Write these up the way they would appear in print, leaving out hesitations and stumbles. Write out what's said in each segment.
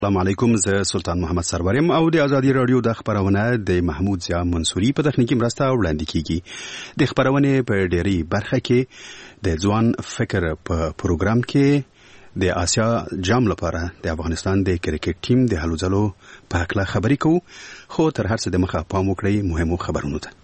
السلام علیکم، زه سلطان محمد سرور یم او د ازادي رادیو د خبرونه د محمود ضیا منصوري په تخنیکی مرسته وړاندې کیږي. د خبرونه په ډېری برخه کې د ځوان فکر په پروګرام کې د آسیا جام لپاره د افغانستان د کرکټ ټیم د هلو ځلو په اړه خبرې کوو، خو تر هر څه د مخه پام وکړئ مهمو خبرونو ته.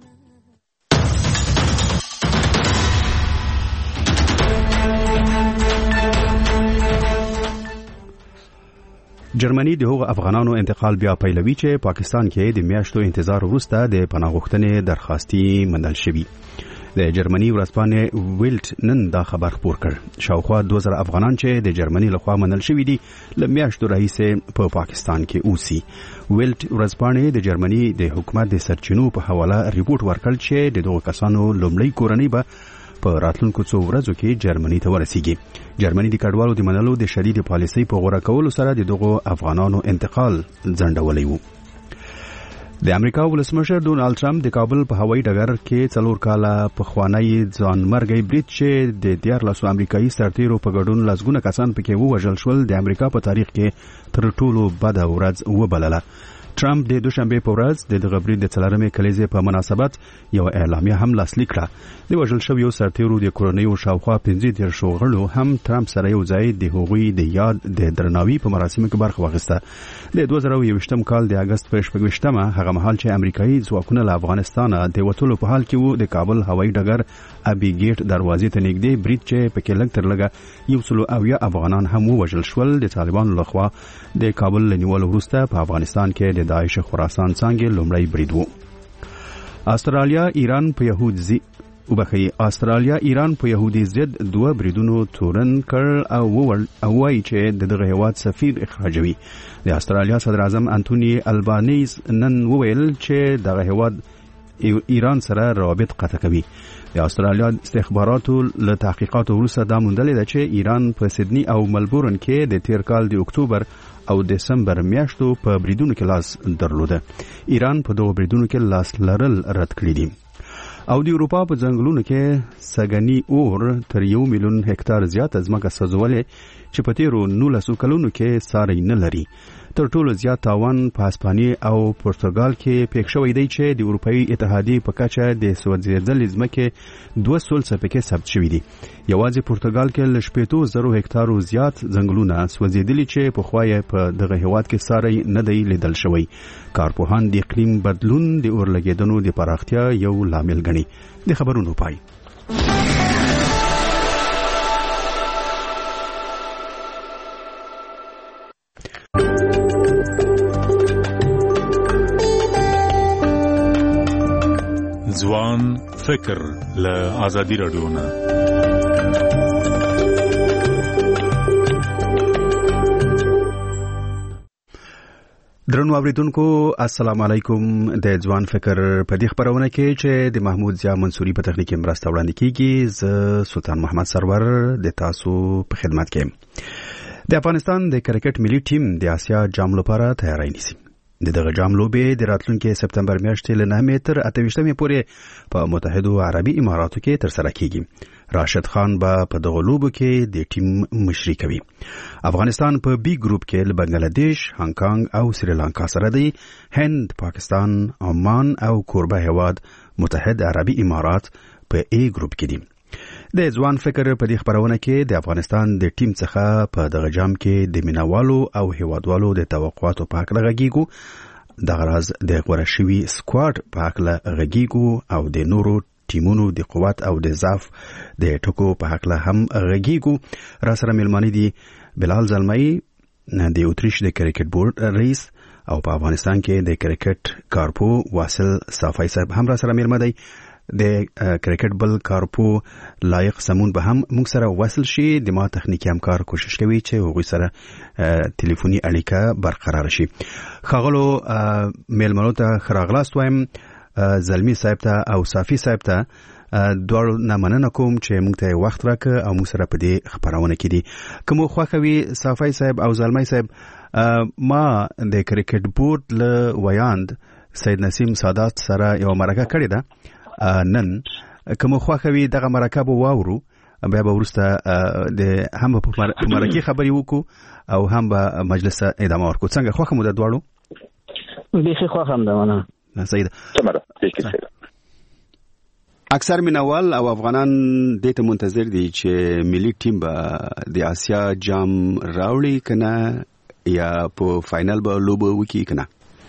جرمني د هغو افغانانو انتقال بیا پیلوي چې پاکستان کې د میاشتو انتظار وروسته د پناه غوښتنې درخواستي منل شوی. د جرمني ورځپاڼې ویلټ نن دا خبر خپور کړ. شاوخوا 2000 افغانان چې د جرمني لخوا منل شوی دي له میاشتو راهیسې په پاکستان کې اوسي. ویلټ ورځپاڼې د جرمني د حکومت د سرچینو په حواله ریپورت ورکړ چې د دغو کسانو لومړی کورنۍ به په راتلونکو څو ورځو کې جرمني ته ورسیږي. جرمني د کډوالو د منلو د شدید پالیسۍ په غوړه کولو سره د دغو افغانانو انتقال ځنډولی وو. د امریکا ولسمشر ډونالد ټرمپ د کابل په هوایي ډګر کې 4 کاله پخوانی ځانمرګي برید چې د 14 امریکایي سرتیرو په ګډون لسګونه کسان پکې ووژل شول د امریکا په تاریخ کې تر ټولو بده ورځ وبلله. ټرمپ د دوشنبه په ورځ د دغه برید د 4مې کلیزې په مناسبت یو اعلامیه هم لاسلیک کړه. د وژل شویو سرتیرو د کورنیو شاوخوا 15 شوغړو هم ټرمپ سره یو ځای د هغوی د یاد د درناوي په مراسمو کې برخه واخیسته. د 2021 کال د اگست په 28مه هغه مهال چې امریکایي ځواکونه له افغانستان د وټولو په حال کې وو د کابل هوایي ډګر ابي ګیټ دروازې ته نږدې برید چې پکې لږ تر لږه 100 افغانان هم وژل شول. د طالبانو لخوا د کابل لنیولو وروسته په افغانستان کې د داعش خراسان څنګه لومړی برید وو. استرالیا ایران په يهودي ضد 2 بریدونو تورن کړ او وایي چې دغه هیواد سفیر اخراجوي. د استرالیا صدر اعظم انټونی البانیز نن وویل چې دغه هیواد ایران سره روابط قطع کوي. د استرالیا استخباراتو له تحقیقاتو وروسته دا موندل ده چې ایران په سیدنی او ملبورن کې د تیر کال د اکتوبر او دسمبر میاشتو په بریدونو کې لاس درلوده. ایران په دغه بریدونو کې لاس لرل رد کړی دي. او د اروپا په ځنګلونو کې سګنی اور تر 1 میلیون هکتار زیات ځمکه سوځولې چې په تیرو 19 کلونو کې ساری نه لري. تر ټولو زیات تاوان په هسپانیا او پرتګال کې پېښ شوی دی چې د اروپאי اتحادیې په کچه د سوځېدلې ځمکې 200 پکې ثبت شوی دي. یوازې پرتګال کې ل 700 هکتارو زیات ځنګلونه سوځېدلي چې په خوایه په دغه هیواد کې ساری نه دی لیدل شوی. کارپوهان د اقلیم بدلون د اورلګیدنو د پراختیا یو لامل ګڼي. د خبرونو پای. ځوان فکر له ازادي رادیو نه. درنو اوریدونکو السلام علیکم. د ځوان فکر په دې خبرونه کې چې د محمود ضیا منصوري په تخنیکی مرسته وړاندې کیږي، زه سلطان محمد سرور د تاسو په خدمت کې. د افغانستان د کرکټ ملي ټیم د آسیا جام لپاره تیاری نیسي. دغه جام لوبې د راتلونکي سپتمبر میاشتې له 9 تر 28 پورې په متحده عربي اماراتو کې ترسره کیږي. راشد خان به په دغه لوبو کې د ټیم مشري کوي. افغانستان په بي ګروپ کې له بنگلاديش، هانګ کانګ او سریلانکا سره دی. هند، پاکستان، عمان او کوربه هیواد متحده عربي امارات په A ګروپ کې دي. د ځوان فکر په دې خبرونه کې د افغانستان د ټیم څخه په دغه جام کې د مینوالو او هیوادوالو د توقعاتو په اړه غږیږو. د غرض د غوړه شوی سکواډ په اړه غږیږو او د نورو ټیمونو د قوت او د ضعف د ټکو په اړه هم غږیږو. را سره ملمنې دي بلال زلمي د اوتریش د کرکټ بورډ رئیس او په افغانستان کې د کرکټ کارپو واصل صافی صاحب هم را سره ملمنې دي. د کرکټ بل کارپو لایق سمون به هم موږ سره وصل شي. د ما تخنیکی همکار کوشش کوي چې هغوی سره ټلیفوني اړیکه برقرار شي. خاغلو میلمنو ته خراغلاست وایم، زلمی صاحب ته او صافی صاحب ته دوړو نه مننه کوم چې موږ ته وخت راکړ او موږ سره په دې خبرونه کې دي. کوم خوښوي صافی صاحب او زلمی صاحب، ما د کرکټ بورډ له ویاند سید نسیم سادات سره یو مرکه کړې ده نن. کوم خوښوي دغه مرکه به واورو، بیا به ورسته د هم په مرکه خبرې وکړو او هم به مجلس ادامه ورکو. څنګه خوښه مو د دواړو؟ بیخي خوښه هم ده ونه. صحیح ده. اکثر مینوال او افغانان دې ته منتظر دي چې ملي ټیم به د آسیا جام راوړي کنه یا په فائنل به لوبه وکړي کنه.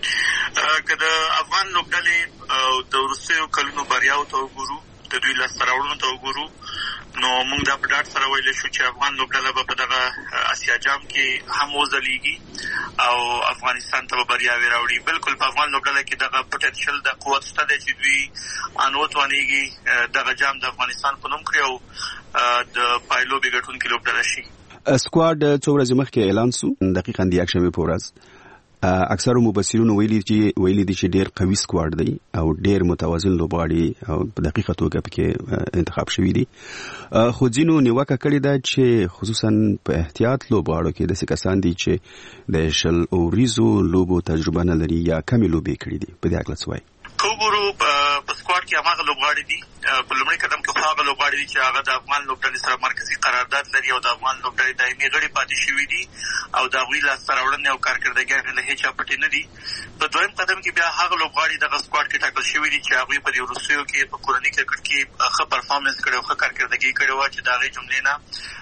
که د افغان لوبډلې او د روسیو کلونو بریاو ته وګورو، د دوی لاسته راوړنو ته وګورو، نو موږ دا په ډاډ سره ویلی شو چې افغان لوبډله به په دغه اسیا جام کې هم وځلیږي او افغانستان ته به بریاوې راوړي. بلکل په افغان لوبډله کې دغه پوټنشل د قوت شته دی چې دوی وتوانېږي دغه جام د افغانستان په نوم کړي او د پایلوبې ګټونکې لوبډله شي. سکواډ څو ورځې مخکې اعلان سو، دقیقاً د یکشنبې په ورځ. اکثر مبصرون ویلي دي چې ډېر قوي سکواډ دی او ډېر متوازن لوبغاړي او په دقیقه توګه پکې انتخاب شوي دي. خو ځینو نیوکه کړې ده چې خصوصا په احتیاط لوبغاړو کې داسې کسان دي چې د شل اوریزو لوبو تجربه نه لري یا کمې لوبې کړې دي. په دې اړه څه وایي؟ وګورو په سکواډ کې هغه لوبغاړي دي، په لومړي قدم کې هغه لوبغاړي دي چې هغه د افغان لوبډلې سره مرکزي قرارداد لري او د افغان لوبډلې دایمي غړي پاتې شوي دي او د هغوی لاسته راوړنې او کارکردګۍ له هیچا پټې نه دي. په دویم قدم کې بیا هغه لوبغاړي دغه سکواډ کې ټاکل شوي دي چې هغوی په دې روسیو کې په کورني کرکټ کې ښه پرفارمنس کړی او ښه کارکردګي کړې وه چې د هغې جملې نه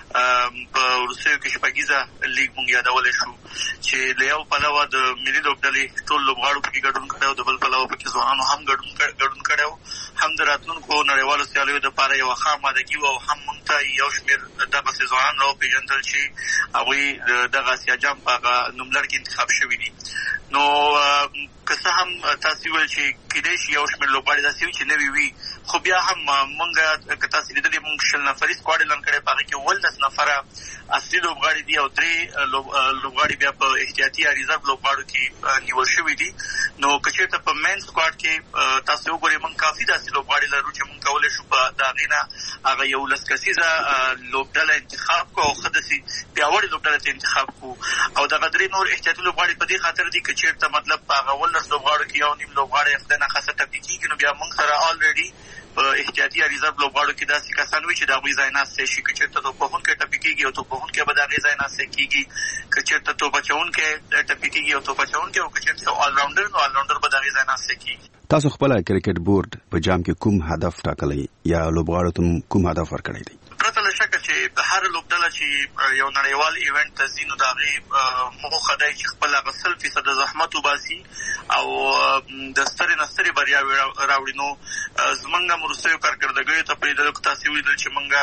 په روسیو کې شپږیزه لیګ مونږ یادولی شو چې له یو پلوه د ملي لوبډلې ټول لوبغاړو پکې ګډون کړی او د بل پلوه پکې ځوانانو هم ګډون کړی و. هم د راتلونکو نړیوالو سیالیو دپاره یوه ښه آمادګي وه او هم مونږ ته یو شمېر دغسې ځوانان راوپېژندل چې هغوی دغه اسیا جام په هغه نوملړ کې انتخاب شوي دي. نو که څه هم تاسې وویل چې کیدای شي یو شمېر لوبغاړي داسې وي چې نوي وي، خو بیا هم مونږ که تاسې لیدلې مونږ 20 نفري سکواډ اعلان کړی، په هغې کې 18 نفره اصلي لوبغاړي دي او 3 لوبغاړي بیا په احتیاطي یا ریزرو لوبغاړو کې نیول شوي دي. نو که چېرته په مین سکواډ کې تاسې وګورئ مونږ کافي داسې لوبغاړي لرو چې مونږ کولی شو په د هغې نه هغه 11 کسیزه لوبډله انتخاب کړو او ښه داسې پیاوړې لوبډله ته انتخاب کړو او دغه 3 نور احتیاطي لوبغاړي په دې خاطر دي که چېرته مطلب په هغه 18 لوبغاړو کې یو نیم لوبغاړی خدای ناخواسته ټپي کېږي، نو بیا مونږ سره آلریډي په احتیاطي یا ریزرو لوبغاړو کې داسې کسان وي چې د هغوی ځای ناستی شي. که چېرته توپوهونکی ټپي کېږي او توپوهونکی به د هغې ځای ناستی کېږي، که چېرته توپ اچوونکی ټپي کېږي او توپ اچوونکی، او که چېرته آلراونډر نو آلراونډر به د هغې ځای ناستی کېږي. تاسو خپله کرکټ بورډ په جام کې کوم هدف ټاکلی یا لوبغاړو ته کوم هدف ورکړی دی؟ پرته له شکه چې هر لوبډله چې یو نړیوال ایونټ ته ځي نو د هغې موخه دی چې خپل هغه 100% زحمت وباسي او د سترې نه سترې بریاوې راوړي. نو زمونږ هم وروستیو کارکردګیو ته پرېدلو که تاسې ولیدل چې مونږ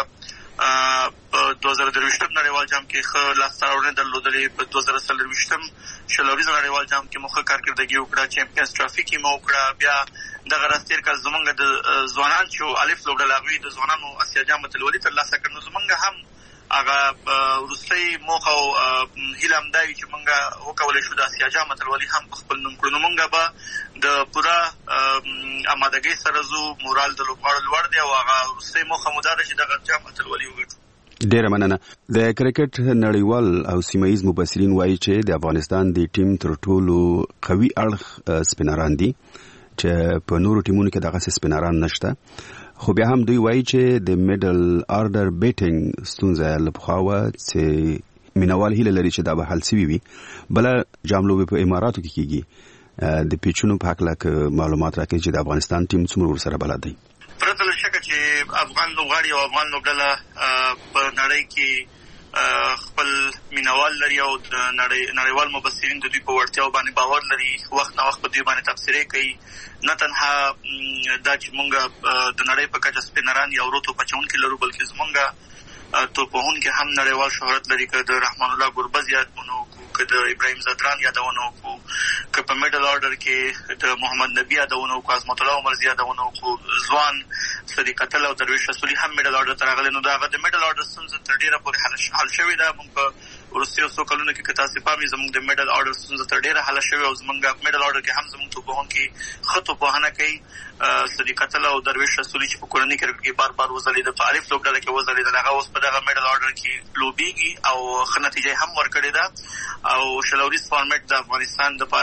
په 2023 نړیوال جام کې ښه لاسته راوړنې درلودلې، په 2024 شلوریزه نړیوال جام کې مو ښه کارکردګي وکړه، چیمپیونز ټرافي کې مو وکړه. بیا دغه راز تېر کال زمونږ د ځوانان چې الف لوبډله هغوی د ځوانانو اسیا جام اتلولي ترلاسه کړ. نو زمونږ هم هغه وروستۍ موخه او هیله همدا وي چې مونږ وکولی شو د اسیا جام اتلولي هم په خپل نوم کړو. نو مونږ به د پوره آمادګۍ سره ځو، مورال د لوبغاړو لوړ دی او هغه وروستۍ موخه مو دا ده چې دغه جام اتلولي وګټو. ډیره مننه. د کرکټ نړیوال او سیمایي مبصرین وایي چې د افغانستان د ټیم تر ټولو قوي اړخ سپینران دي چې په نورو ټیمونو کې دغه سپینران نشته، خو بیا هم دوی وایي چې د میډل آرډر بیټینګ ستونزه له پخوا وه چې مینوال هیله لري چې دا به حل سوي وي. بله جام لوبې په اماراتو کې کېږي. د پیچونو په هکله که معلومات راکړي چې د افغانستان ټیم څومره ورسره بلد دی؟ پرته له شکه چې افغان لوبغاړي او افغان لوبډله په نړۍ کې خپل مینوال لري او د نړیوال مبصرین د دوی په وړتیاو باندې باور لري، وخت نه وخت په دوی باندې تبصرې کوي. نه تنها دا چې مونږ د نړۍ په کچه سپینران یا ورو توپ اچوونکي لرو، بلکې زمونږ توپوهونکي هم نړیوال شهرت لري. که د رحمان الله ګربز یادونه وکړو، که د ابراهیم زدران یادونه وکړو، که په میډل آرډر کې د محمد نبي یادونه وکړو، عظمت الله عمرزي یادونه وکړو، ځوان صدیق اتل او درویش رسولي هم میډل آرډر ته راغلي. نو د هغه د میډل آرډر ستونزه تر ډېره پورې حل شوې ده. مونږ په وروستیو څو کلونو کې که تاسې پام وي زموږ د میډل آرډر ستونزه تر ډېره حله شوې او زموږ میډل آرډر کې هم زموږ توپوهونکي ښه توپوهنه کوي. صدیق اتل او درویش رسولي چې په کورني کرکټ کې بار بار وځلېده، په الف لوبډله کې وځلېدل، هغه اوس په دغه میډل آرډر کې لوبېږي او ښه نتیجه هم ورکړې ده. او شلوریز فارمیټ د افغانستان دپاره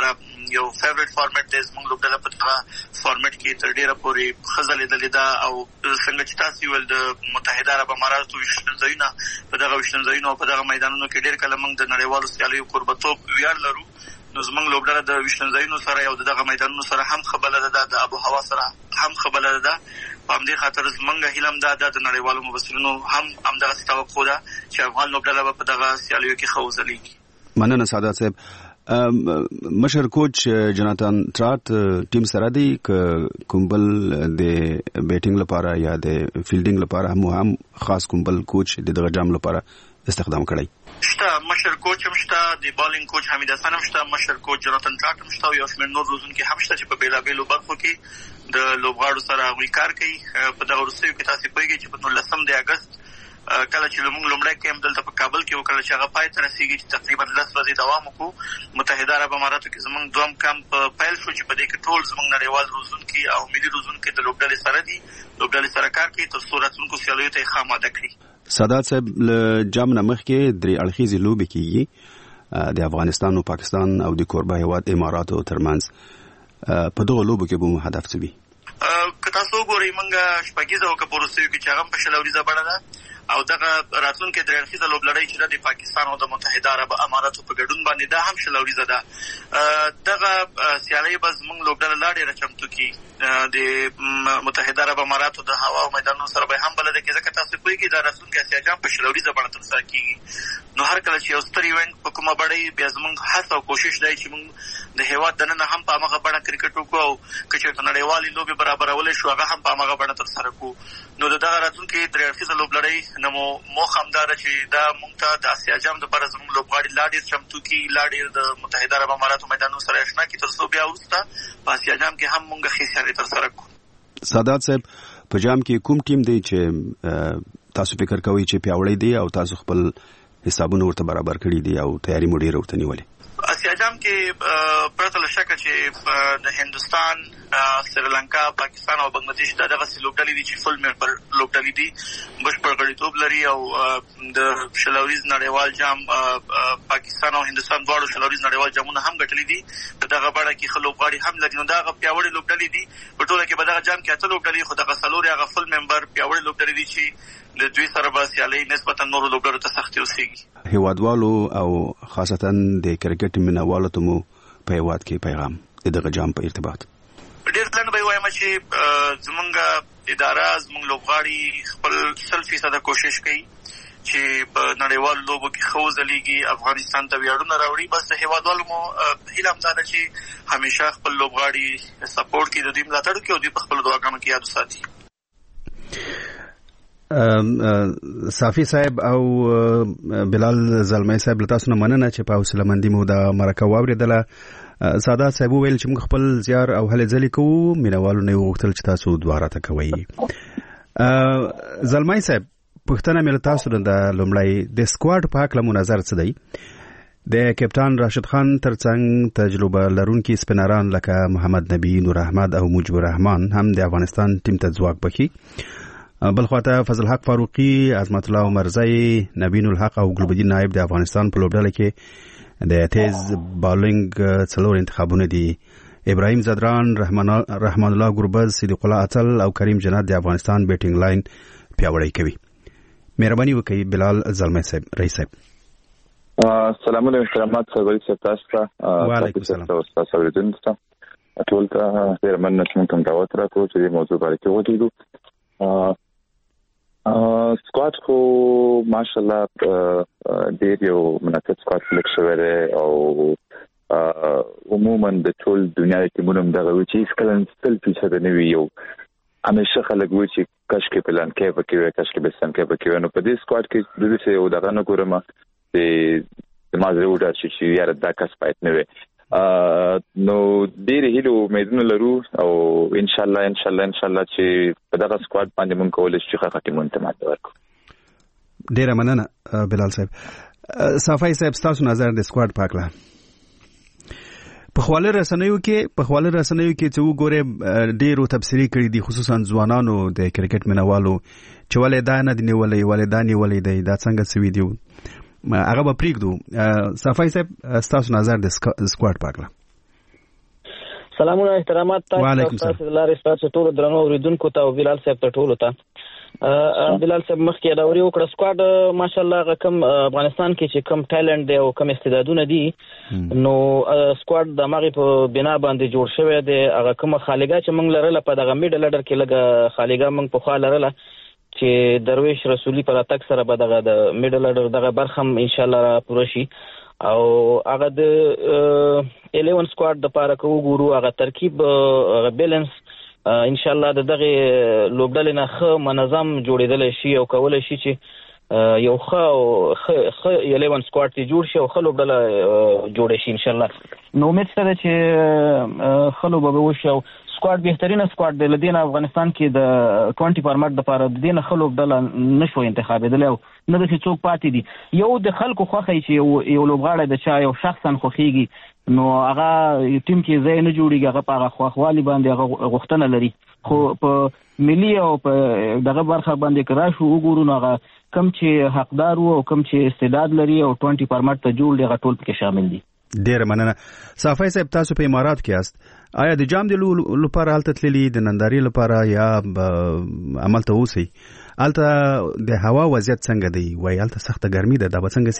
یو فیورټ فارمیټ دی زموږ لوبډله په دغه فارمیټ کې تر ډیره پورې ښه ځلېدلې ده او څنګه چې تاسو ویل د متحده عرب اماراتو ویشتنځایونه په دغه ویشتنځایونو او په دغه میدانونو کې ډېر کله موږ د نړیوالو سیالیو کوربهتوب ویاړ لرو نو زموږ لوبډله د ویشتنځایونو سره او دغه میدانونو سره هم ښه بلده ده د آب و هوا سره هم ښه بلده ده په همدې خاطر زموږ هیله هم دا ده د نړیوالو مبصرینو هم همدغسې توقع ده چې افغان لوبډله به په دغه سیالیو کې ښه وځلېږي. مننه سعادت صاحب. مشر کوچ جناتان ټراټ ټیم سره دی کومبل د بیټینګ لپاره یا د فیلډینګ لپاره هم خاص کومبل کوچ د دغه جام لپاره استخدام کړی شته. مشر کوچ هم شته، د بالینګ کوچ حمید حسن هم شته، مشر کوچ جناتان ټراټ هم شته او یو شمېر نور روزونکي هم شته چې په بېلابېلو برخو کې د لوبغاړو سره هغوی کار کوي. په دغه وروستیو کې تاسې پوهېږئ چې په 19 د اګست کله چې موږ لومړی کیمپ دلته په کابل کې وکړل چې هغه پای ته رسېږي چې تقریبا 10 ورځې دوام وکړو. متحده عرب اماراتو کې زموږ دوم کمپ پیل شو چې په دې کې ټول زموږ نړیوال روزونکي او ملي روزونکي د لوبډلې سره دي، لوبډلې سره کار کوي تر څو راتلونکو سیالیو ته یې ښه آماده کړي. سادات صاحب له جام نه مخکې 3 اړخیزې لوبې کېږي د افغانستان او پاکستان او د کوربه هېواد اماراتو ترمنځ. په دغه لوبو کې به مو هدف څه وي؟ که تاسو وګورئ موږ شپږیزه وکړه په وروستیو کې چې هغه هم په 6 اوریزه بڼه ده او دغه راتلونکې 3 اړخیزه لوبلړۍ چې ده د پاکستان او د متحده عرب اماراتو په ګډون باندې دا هم 6 اوریزه ده. دغه سیالۍ به زموږ لوبډله لا ډېره چمتو کړي. د متحده عرب اماراتو د هوا او میدانونو سره به هم بلده کړي ځکه تاسو پوهېږئ دا راتلونکی اسیا جام په 6 اوریزه بڼه ترسره کېږي. نو هر کله چې یو ستر ایونټ په کومه بڼه وي بیا زموږ هڅه او کوشش دی چې موږ د هېواد دننه هم په همغه بڼه کرکټ وکړو او که چېرته نړیوالې لوبې برابرولی شو هغه هم په همغه بڼه ترسره کړو. نو د دغه راتلونکې 3 اړخیزه لوبلړۍ نه مو موخه همدا ده چې دا موږ ته د اسیا جام دپاره زموږ لوبغاړي لا ډېر چمتو کړي، لا ډېر د متحده عرب اماراتو میدانونو سره اشنا کړي تر څو بیا وروسته په اسیا جام کې هم موږ ښې سیالۍ ترسره کړو. سادات صاحب په جام کې کوم ټیم دی چې تاسو فکر کوئ چې پیاوړی دی او تاسو خپل حسابونه ورته برابر کړي دي او تیاری مو ډېره ورته نیولې؟ اسیا جام کې پرته له شکه چې د هندوستان، سریلانکا، پاکستان او بنګلادیش دا دغسې لوبډلې دي چې فل ممبر لوبډلې دي، بشپړ غړیتوب لري او د 6 اوریز نړیوال جام پاکستان او هندوستان دواړو 6 اوریز نړیوال جامونه هم ګټلي دي. په دغه بڼه کې ښه لوبغاړي هم لري. نو دا هغه پیاوړې لوبډلې دي. په ټوله کې به دغه جام کې 8 لوبډلې خو دغه 4 هغه فل ممبر پیاوړې لوبډلې دي چې د دوی سره به سیالۍ نسبتا نورو لوبډلو ته سختي اوسېږي. هېوادوالو او خاصتا د کرکټ مینوالو ته مو په هېواد کې پیغام د دغه جام په ارتباط؟ ډېر لنډ به یې وایم چې زموږ اداره زموږ لوبغاړي خپل 100% کوشش کوي چې په نړیوالو لوبو کې ښه وځلېږي، افغانستان ته ویاړونه راوړي. بس د هېوادوالو مو هیله همدا ده چې همیشه خپل لوبغاړي سپورټ کړي، د دوی ملاتړ وکړي او دوی په خپلو دعاګانو کې یاد وساتي. صافي صاحب او بلال زلمی صاحب له تاسو نه مننه چې په حوصله مندي مو دا مرکه واورېدله. سادات صاحب وویل چې موږ خپل زیار او هلې ځلې کوو، مینوالو نه یې وغوښتل چې تاسو دوه راته کوئ. زلمی صاحب پوښتنه مې له تاسو نه ده لومړی د سکواډ په هکله مو نظر څه دی؟ د کپټان راشد خان ترڅنګ تجربه لرونکي سپینران لکه محمد نبی، نور احمد او مجيب الرحمن هم د افغانستان ټیم ته ځواک بخي. بل خواته فضل حق فاروقي، عظمت الله عمرزی، نبین الحق او ګلبدین نائب د افغانستان په لوبډله کې د تیز بالینګ 4 انتخابونه دي. ابراهیم زدران، رحمان الله ګربز، صدیق الله اصل او کریم جنات د افغانستان بیټینګ لاین پیاوړی کوي. مهرباني وکړئ بلال زلمی صاحب، رئیس صاحب. السلام علیکم احترامات سروري صاحب، تاسو ته وعلیکم السلام. تاسو اوریدونکو ته ټول ته ډیر مننه چې موږ دعوت راکړو چې د موضوع باندې وغږیږو. سکواډ خو ماشاءالله ډیر یو مناسب سکواډ سلیکټ شوی دی او عموما د ټول دنیا ټیمونو دغه وی چې سکلن فیصد نه وي، یو همیشه خلک وی چې کاش کې پلان کې وکړي، کاش کې بسن کې وکړي. نو په دې سکواډ کې د دې یو دغه نه ګورم د مازره وډا چې یاره دا کس پات نه وي. نو ډېر هیلو امیدونه لرو او ان شاء الله چې په دغه سکواډ باندې موږ کولای شو چې ختمون ته ماته ورکړو. ډېر مننه بلال صاحب. صافي صاحب تاسو نظر د سکواډ پاکله په خواله رسنیو کې چې وګوره ډیرو تفسیری کړي دي، خصوصا ځوانانو د کرکټ مینوالو چې ولې دا نه دی نیولې، ولې دا نیولې دی، دا څنګه سوي دی، هغه به پریږدو. صافي صاحب تاسو نظر د سکواډ پاکله؟ سلامونه احترامات تاسو لارې تاسو ټول درنو اوریدونکو ته او بلال صاحب ته ټول ته بلال صاحب مخکې دا وری وکړه سکواډ ماشاءالله کم افغانستان کې چې کم ټالنت دی او کم استعدادونه دي نو سکواډ د مغرب په بنا باندې جوړ شوی دی هغه کوم خالګا چې موږ لرله په دغه میډل اډر کې لګه خالګا موږ په خوا لرله چې درویش رسولي پر اتک سره به دغه د میډل اډر دغه برخم ان شاء الله پوره شي او هغه د 11 سکواډ د پاره کو ګورو هغه ترکیب هغه بیلانس ان شاء الله دغه لوبډل نه خو منظم جوړیدل شي او کول شي چې یو خو 11 سکواډ ته جوړ شي او خو لوبډل جوړ شي ان شاء الله نو امید سره چې خلو به وشو سکواډ بهترینه سکواډ د لدین افغانستان کې د 20 فارمټ د پاره د دینه خلوب ډل نشو انتخابېدل او نه د څوک پاتې دي یو د خلکو خوخی چې یو لوبغاړی د چا یو شخصا خوخیږي نو هغه ټیم کې ځای نه جوړیږي هغه په خوخوالي باندې هغه غوښتنه لري خو په ملي او په دغه برخه باندې کراشو وګورو نو هغه کم چې حقدار وو او کم چې استعداد لري او 20 فارمټ ته جوړ دی ټول پکې شامل دي ډیر مننه صافی صاحب تاسو په امارات کې یاست آیا د جام د لپاره حالت تللی د ننداري لپاره یا عمل ته وسی الته د هوا وضعیت څنګه دی وای الته سخته ګرمي ده دا به څنګه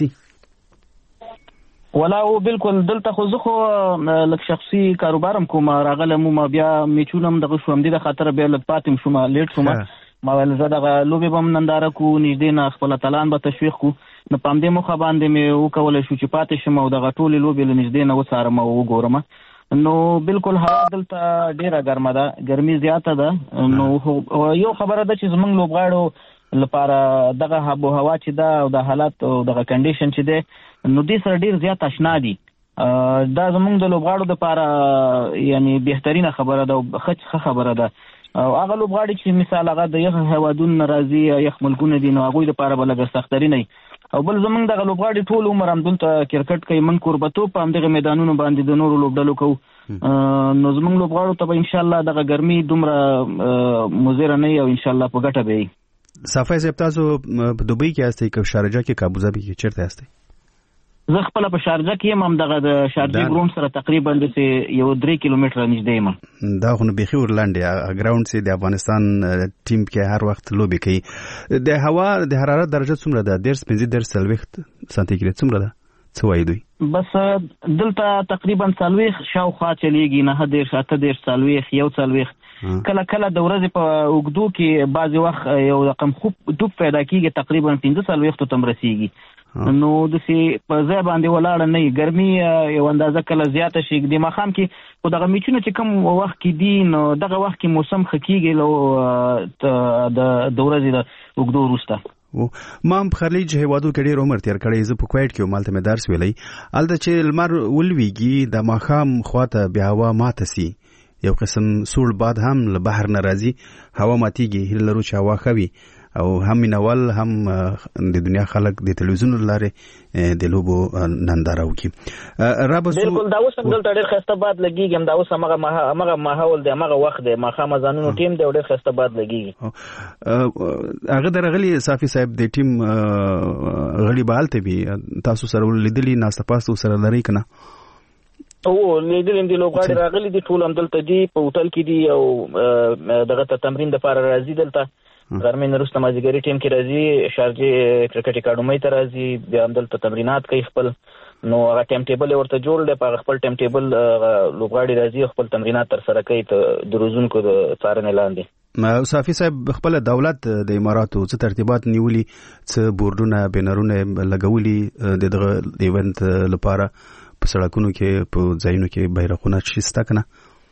سي ولا او بالکل دلته خو زه لک شخصي کاروبارم کوم راغلم ما بیا میچونم دغه شوم دي د خاطر به لږ پاتم شوم لیټ شوم ما ول زه دغه لوبي بم ننداره کو نږدې نه خپل تلان به تشویق کو نو پام دې مخه باندې مې وکول شو چې پاتې شم او دغه ټولې لوبي نږدې نه وسارم او وګورم نو بالکل هوا دلته ډیره ګرمه ده ګرمي زیاته ده نو یو خبره ده چې زمونږ لوبغاړو لپاره دغه هوا چې ده او د حالات او دغه کنډیشن چې ده نو دې سره ډیر زیات آشنا دي دا زمونږ د لوبغاړو لپاره یعنی بهترینه خبره ده او ښه خبره ده او هغه لوبغاړي چې مثال هغه د یخ هوادون ناراضي یخ ملکونه دي نو هغه لپاره بلګ سختري نه او بل زمونږ د لوبغاړي ټول عمر هم دلته کرکټ کوي من قربتو په همدغه میدانونو باندې د نورو لوبډلو کو نو زمونږ لوبغاړو ته ان شاء الله دغه ګرمي دومره مضر نه او ان شاء الله په ګټه به صافی صاحب تاسو په دوبۍ کې یاستئ که شارجه کې که ابوظبي کې چیرته یاستئ زه خپل په شارجه کې هم دغه د شارجه ګراوند سره تقریبا د یو 3 کیلومتره نږدې ما دا خو به خور لاندې ګراوند سي د افغانستان ټیم کې هر وخت لوبي کوي د هوا د حرارت درجه څومره ده 15 سلويخت سانتیګریډ څومره ده څه وایي دوی بس دلته تقریبا سلويخ شاوخوا چلیږي نه د 7 سلويخ یو سلويخ کله کله د ورځې په وګدو کې بعضی وخت یو رقم خوب ډوب پیدا کیږي تقریبا 15 سلويخت تم رسیږي نو د سي په ځای باندې ولاړ نه ګرمي یو اندازه کله زیاته شي د مخام کې خو دغه میچونه چې کوم وخت کې دي نو دغه وخت کې موسم خکېږي لو د ورځې د وګدو وروسته ما په خلیج هیوادو کې ډېر عمر تیر کړی زه په کویت کې مالته مې درس ویلی الته چې لمر ولويږي د مخام خواته بیا هوا ماته سي یو قسم سوړ باد هم له بحر ناراضي هوا ماتيږي هله لرو چې هوا خوي او هم منول هم د دنیا خلک د تلویزیون لاره د لوبو ننداره وکي بالکل دا اوس هم دلته ډېر خسته باد لګیږي دا اوس هغه ماحول دی هغه وخت دی ماخه مزانونو ټیم دی ډېر خسته باد لګیږي هغه درغلی صافي صاحب د ټیم غلی بالته بي تاسو سره لیدلی ناسته پاسو سره لري کنه او لیدل دي لوګاډي راغلي دي ټول هم دلته دي په هوټل کې دي او دغه تمرین د لپاره راځي دلته غرمه نرسته مازیګری ټیم کې راځي شارجه کرکټ اکیډمي ته راځي بیا هم دلته تمرینات کوي خپل نو هغه ټیم ټیبل ورته جوړ دی په خپل ټیم ټیبل لوګاډي راځي خپل تمرینات تر سره کوي ته د روزونکو د څارنې لاندې صافي صاحب خپل دولت د اماراتو څه ترتیبات نیولي څه بورډونه بنرونه لګولي دغه ایونت لپاره په سړکونو کې په ځایونو کې بیرغونه شته کنه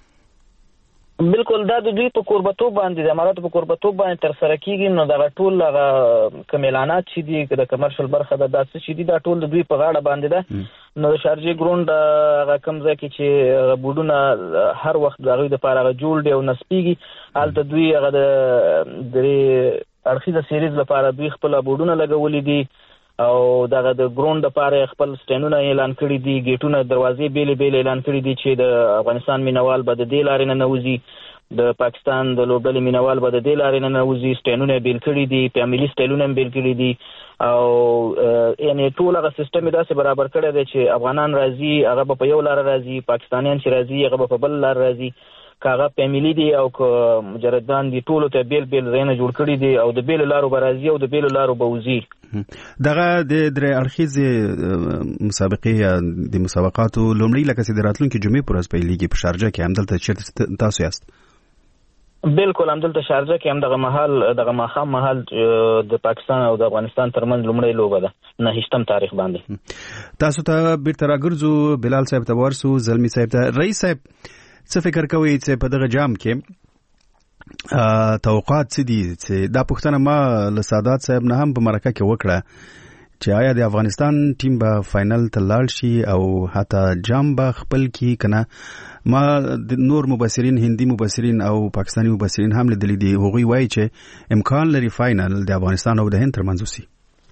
بالکل دا د دوی په قربتوب باندې د اماراتو په قربتوب باندې تر سره کیږي نو دا ټول هغه کمیلانات چې دي د کمرشل برخه د داسې چې دي دا ټول د دوی په غاړه باندې ده نو د شارجه ګراوند هغه کوم ځای کې چې بوډونه هر وخت دغه د لپاره جوړ دی او نسپیږي حالت دوی هغه د اړخیزه سیریز لپاره دوی خپل بوډونه لګولې دي او دغه د ګراوند لپاره خپل سټینونه اعلان کړی دي ګیټونه دروازې بیل اعلان کړی دي چې د افغانستان مینوال به د دې لارې نه نوځي د پاکستان د لوبډلې مینوال به د دې لارې نه نوځي، سټایلونه بیل کړي دي، فیملی سټایلونه بیل کړي دي او یعنی ټول هغه سیستم داسې برابر کړی دی چې افغانان راځي هغه به په یو لار راځي، پاکستانیان چې راځي هغه به په بل لار راځي، کاغه فیملی دي او مجردان دي، ټول ته بیل بیل ځایونه جوړ کړي دي او د بیل لارو به راځي او د بیل لارو به وځي. دغه د درې اړخیزې مسابقې یا د مسابقاتو لومړی لکه چې د راتلونکي جمعې پر ورځ پیلېږي په شارجه کې، همدلته چیرته تاسو یاست؟ بالکل همدلته شارجه کې هم دغه ماښام مهال د پاکستان او د افغانستان ترمنځ لومړی لوبه ده 9 تاریخ باندې. تاسو ته بیرته راګرځو، بلال صاحب ته ورسو، زلمی صاحب ته. رئیس صاحب څه فکر کوئ چې په دغه جام کې توقعات څه دي؟ چې دا پوښتنه ما له سادات صاحب نه هم په مرکه کې وکړه چې آیا د افغانستان ټیم به فاینل ته لاړ شي او حتی جام به خپل کی کنه. ما د نور مبصرین، هندي مبصرین او پاکستانی مبصرین هم لیدلي دي، هغوی وایي چې امکان لري فاینل د افغانستان او د هند ترمنځ وشي.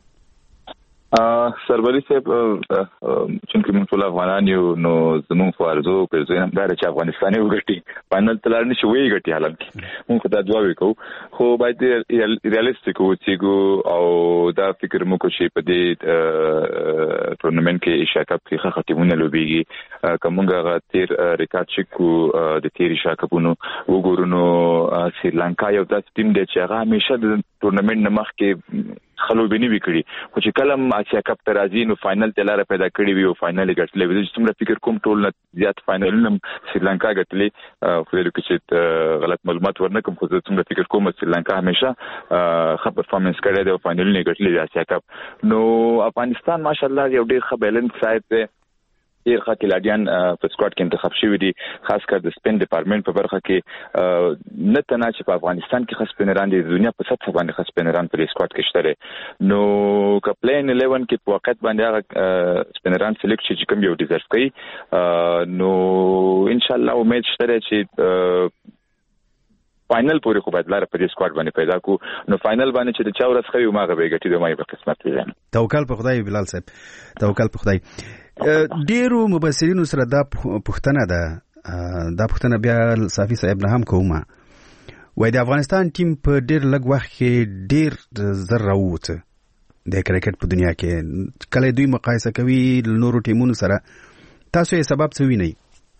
سربري صاحب چې موږ ټول افغانان یو نو زموږ فارزو په ځای هم دا چې افغانستان یو غټي فاینل تلار نشي وی غټي حالانکه موږ دا دعا وکړو، خو باید ریالستیک اوسېګو او دا فکر مو کو چې په دې ټورنمنت کې ایشیا کپ کې ختمونه لوبيږي کومه تیر ریکارډ شکو د تیر ایشیا کپونو وګورونو سریلانکا یو داس ټیم دی چې هغه همیشه د ټورنمنت نه مخکې خلو بنی وکړي، خو چې کلم آسیا کپ ته راځي نو فاینل ته لار پیدا کړی وي او فاینل یې ګټلې وي. چې څومره فکر کوم ټول نه زیات فاینلونه سریلانکا ګټلې، خو یو کې غلط معلومات ورنکم، خو څومره فکر کوم سریلانکا همیشه ښه پرفارمنس کړی دی او فاینلونه ګټلې دي آسیا کپ. نو افغانستان ماشاءالله یو ډېر ښه بیلنس سایډ دی، ډېر ښه کلاډیان په سکواډ کې انتخاب شوي دي، خاص کر د سپین ډپارټمنټ په برخه کې نه تنه چې په افغانستان کې خاص سپینران دي، دنیا په سطح باندې خاص سپینران په سکواډ کې شته. نو کپلین 11 کې په وخت باندې هغه سپینران سلیکټ چې کوم یو ډیزرف کوي، نو ان شاء الله امید شته چې فاینل پورې خو باید لاره په دې سکواډ باندې پیدا کو. نو فاینل باندې چې د چا ورځ خوي ما غوي غټي د مای په قسمت وي. توکل په خدای بلال صاحب، توکل په خدای. ډیرو مبصرینو سره دا پوښتنه ده، دا پوښتنه بیا صافي صاحب نه هم کومه، وای د افغانستان ټیم په ډیر لږ وخت کې ډیر زر راووته د کرکټ په دنیا کې، کله دوی مقایسه کوي له نورو ټیمونو سره، تاسو یې سبب څه وینئ؟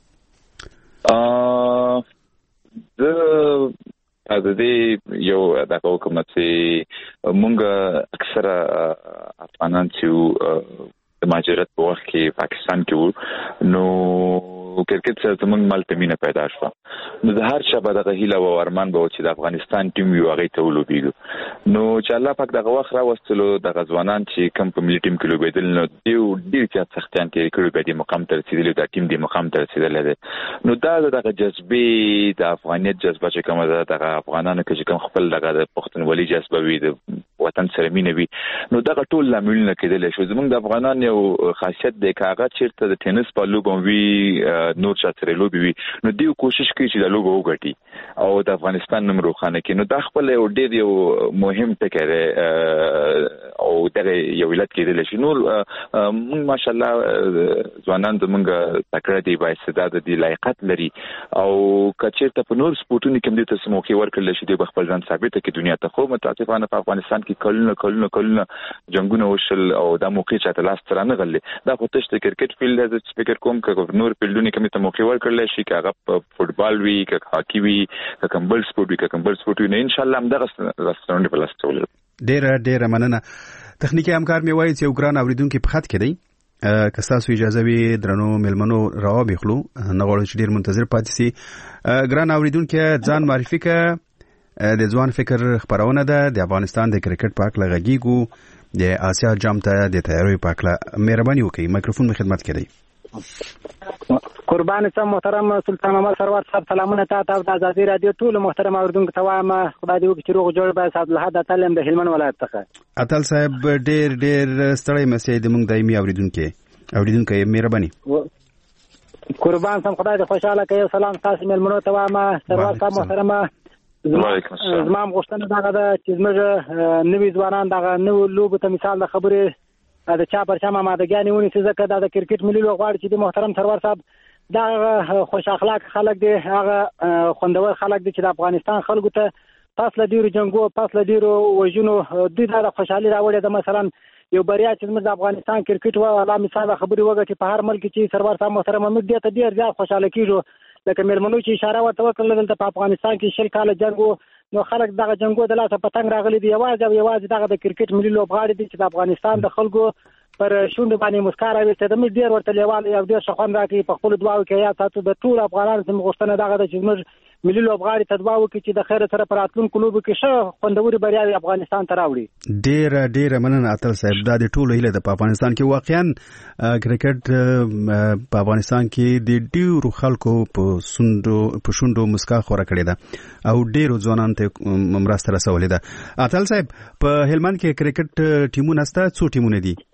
د دې یو دغه کوم چې مونږ اکثره افغانان چې د مهاجرت په وخت کې پاکستان کې وو، نو کرکټ سره زموږ مالته مینه پیدا شوه. نو د هر چا به دغه هیله او ارمان به چې د افغانستان ټیم یو هغه ته ولوبېږي. نو چې الله پاک دغه وخت راوستلو، دغه ځوانان چې کم په ملي ټیم کې لوبېدل نو ډېر زیات سختیان تېر کړي، به د مقام ته رسېدلي، دا ټیم د مقام ته رسېدلی دی. نو دا دغه جذبې د افغانیت جذبه چې کومه ده، دغه افغانانو کې چې کوم خپل دغه د پښتونولي جذبه وي، د وطن سره مینه وي، نو دغه ټول لاملونه کېدلی شو. زموږ د افغانان یو خاصیت دی که هغه چېرته د ټینس په لوبه وي، نور چا سره لوبې وي، نو دیو کوشش کوي چې د لوبه وګټي او د افغانستان نوم روښانه کړي. نو دا خپل یو ډېر یو مهم ټکی دی او دغه یو علت کېدلی شي. نور موږ ماشاءالله ځوانان زموږ تکړه دي، بااستعداده دي، لایقت لري، او که چېرته په نور سپورټونو کې هم دې ته څه موقع ورکړلی شي، دوی به خپل ځان ثابته کړي دنیا ته. خو متاسفانه په افغانستان کې کلونه جنګونه وشل او دا موقع چاته لاس ته رانغلې. دا خو تش د کرکټ فیلډ د فکر کوم که نور فیلډونو کې ته موقع ورکړلی شي، که هغه فوټبال وي، که هاکي وي، که کوم بل سپورټ وي، نو انشاءالله همدغه رستورانټ په لاس ته ولرو. ډېره مننه. تخنیکي همکار مې وایي چې یو ګران اورېدونکي په خط کې دی، که ستاسو اجازه وي درنو مېلمنو راوبېخلو، نه غواړو چې ډېر منتظر پاتې سي. ګران اورېدونکي ځان معرفي کړه، د ځوان فکر خپرونه ده، د افغانستان د کرکټ په هکله غږیږو، د آسیا جام ته د تیاریو په هکله مهرباني وکړئ. مایکروفون مې خدمت کې دی. قربان سم محترم سلطان محمد سرور صاحب، سلامونه تاسو او د آزادي رادیو ټول محترم اوریدونکو ته وایم. خدای دې وکړي چې روغ جوړ به صاحب له حد تلم د هلمند ولایت څخه. اتل صاحب ډېر ستړی مسئ د موږ دایمي اوریدونکو مهرباني. قربان سم، خدای دې خوشاله کړي. سلام تاسو مېلمنو ته وایم. سرور صاحب محترمه، زما غوښتنه دغه ده چې زموږ نوي ځوانان دغه نوو لوبو ته مثال د خبرې د چا پر چا مامادګیانې ونیسي، ځکه دا د کرکټ ملي لوبغاړي چې د محترم سرور صاحب دا خوش اخلاق خلک دي، هغه خوندور خلک دي چې د افغانستان خلکو ته پاس له ډیرو جنگو، پاس له ډیرو وژنو دوی دا خوشحالي راوړې ده. مثلا یو بریا چې زموږ د افغانستان کرکټ و الله مثال خبري وګټي په هر ملک چې سرور صاحب محترم موږ دې ته ډیر زیات خوشاله کیږو. لکه مېلمنو چې اشاره ورته وکړل دلته په افغانستان کې 20 کال جنگ نو خلک دغه جنگو د لاسه پتنګ راغلي دي. یوازې دغه د کرکټ ملي لوبغاړي دي چې د افغانستان د خلکو پر شونډ باندې مسکا راوستي ده. موږ ډیر ورته لیوال یو ډیر شخوند راکړي په خپل دعاو کې یا تاسو د ټول افغانانو سم غوښتنه دغه د چې موږ ملي لوبغاړي تدوا وکړي چې د خیر سره پر راتلونکو لوبو کې ښه خوندوري بریا افغانستان ته راوړي. ډیر مننه اتل صاحب. د ټولو هیله د افغانستان کې واقعا کرکټ په افغانستان کې د ډیرو خلکو په شونډو مسکا خوره کړې ده او ډیرو ځوانان ته مرسته رسولې ده. اتل صاحب په هلمند کې کرکټ ټیمونه ستا څو ټیمونه دي؟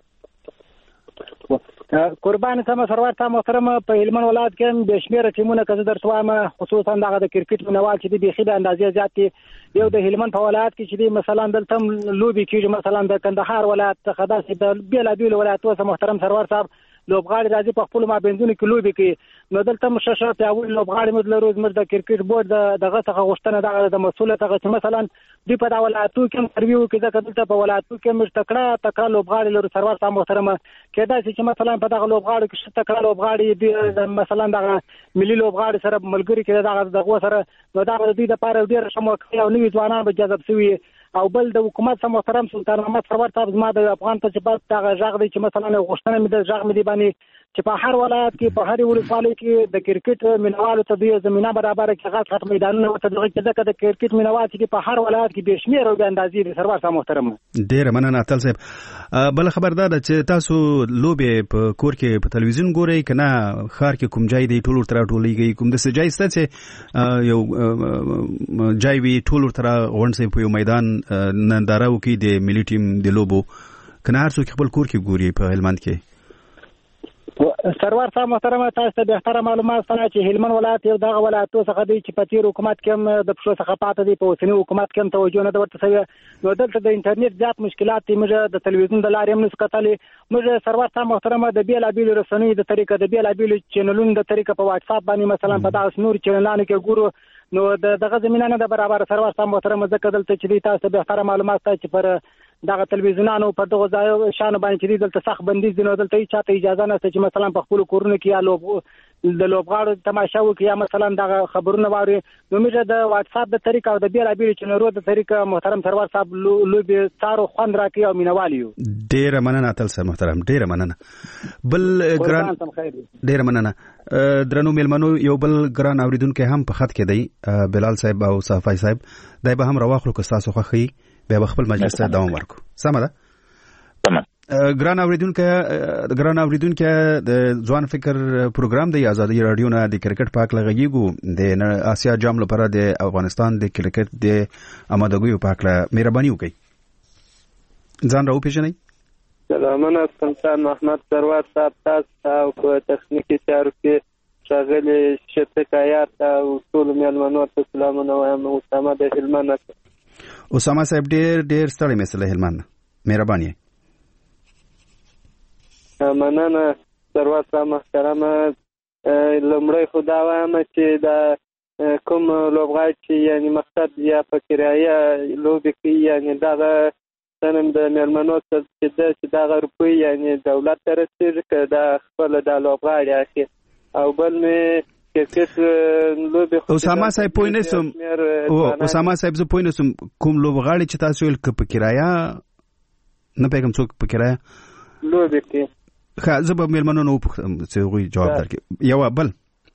قربان سم سرور ته محترم په هلمند ولایت کې به شمیر ټیمونه کزه درتوامه خصوصا دغه د کرکټ منوال چې د بيخي د اندازې زیات دي. یو د هلمند په ولایت کې چې مثلا دلته لوبي کېږي، مثلا د کندهار ولایت څخه داسې د بیلابیل ولایتونو څخه محترم سرور صاحب لوبغاړي راځي په خپل مابينځونو کې لوبي کوي. نو دلته مششه پیاوړي لوبغاړي مدل روز مرده کرکټ بورډ دغه څخه غوښتنه دغه د مسؤلیت څخه مثلا دی په دا ولایتو کې ترویو کې ځکه دلته په ولایتو کې مش تکړه لوبغاړي لري سرور صاحب محترم کېدا چې مثلا په دغه لوبغاړي کې تکړه لوبغاړي مثلا دغه ملي لوبغاړي سره ملګری کې دغه سره نو دا د دې لپاره ډیر شموکي او نوې ځوانان به جذب شوي. او بل د حکومت سم محترم سلطان محمد سرور صاحب زما د افغان ته چې بس دغه ژغ دی چې مثلا غوښتنه مې د ژغ مې دی باندې چې په هر ولایت کې په هر ولسوالۍ کې د کرکټ مینوالو ته د زمينه برابر کې غټ میدانونه ورته دغه کې د کرکټ مینوال چې په هر ولایت کې به شمیر او د اندازې د سرور صاحب محترم. ډیر مننه اتل صاحب. بل خبردار چې تاسو لوبې په کور کې په تلویزیون ګورئ کنه خار کې کوم ځای دی ټول تر ټولېږي کوم د سجای ست چې یو ځای وی ټول تر غونډه په یو میدان ننداره وکي د ملي ټیم د لوبو کنه هر څوک خپل کور کې ګوري په هلمند کې. سرور صاحب محترم تاسو ته به احترام معلومات ستنه چې هلمند ولایت یو دغه ولایتو څخه دی چې په تیر حکومت کې د پښو څخه پاتې دی په اوسنی حکومت کې توجه نه ورته شوی. نو دلته د انټرنیټ زیات مشکلات دي. موږ د تلویزیون د لارې هم نسکتلې. موږ سرور صاحب محترم د بیلابیل رسنیو د طریقې د بیلابیل چینلونو د طریقې په واتس اپ باندې مثلا په داس نور چینلانو کې ګورو. نو دغه زمينه نه د برابر سرور صاحب محترم ځکه دلته چې تاسو به احترام معلومات ته چې پر دغه تلویزیونانو په دغه ځای شان باندې چې دلته سخت بندیز دي. نو دلته چاته اجازه نشته چې مثلا په خپل کورونو کې یا د لوبغاړو تماشا وکړي یا مثلا دغه خبرونه واوري. نو موږ د واتس اپ د طریقې او د بیلابیل چینلونو د طریقې محترم سرور صاحب لوبي څارو خوند راکړي او مینوالیو. ډیر مننه اتل صاحب محترم. ډیر مننه. بل ګران ډیر مننه. درنو ملمنو یو بل ګران اوریدونکو هم په خط کې دی بلال صاحب او صافی صاحب دای به هم رواخلو که تاسو خوخی به خپل مجلس ته دوام ورکو. سمه ده؟ تمام. ګران اوریدونکو د ځوان فکر پروګرام دی آزادي رادیو نه د کرکټ پاک لغږیږو د آسیا جام لپاره د افغانستان د کرکټ د آمادګیو پاک له مهرباني وکړي. ځان راو پیژنئ. سلامونه سلطان محمد سرور صاحب تاسو او په تخنیکی چارو کې شاغلي شتکایات او ټول مېلمنو ته سلامونه وایم. اسامه د هلمند. اسامه صاحب ډیر ستړی مسله هلمند مهرباني. مننه سرور صاحب محترم. لمړی خدا وایم چې دا کوم لوبغاړي چې یعنی مقصد یا فکرایه لوبي کوي یعنی دغه سنم د مېلمنو ته چې دغه روپۍ یعنی دولت ته رسېږي که دا خپل د لوبغاړي اخي او بل مې اسامه صاحب پوه نه سم. اسامه صاحب زه پوه نه سم کوم لوبغاړي چې تاسو ویل که په کرایه نه پیغام څوک په کرایه لوبي کوي. ښه زه به مېلمنو نه وپوښتم چې هغوی جواب درکړي. یو بل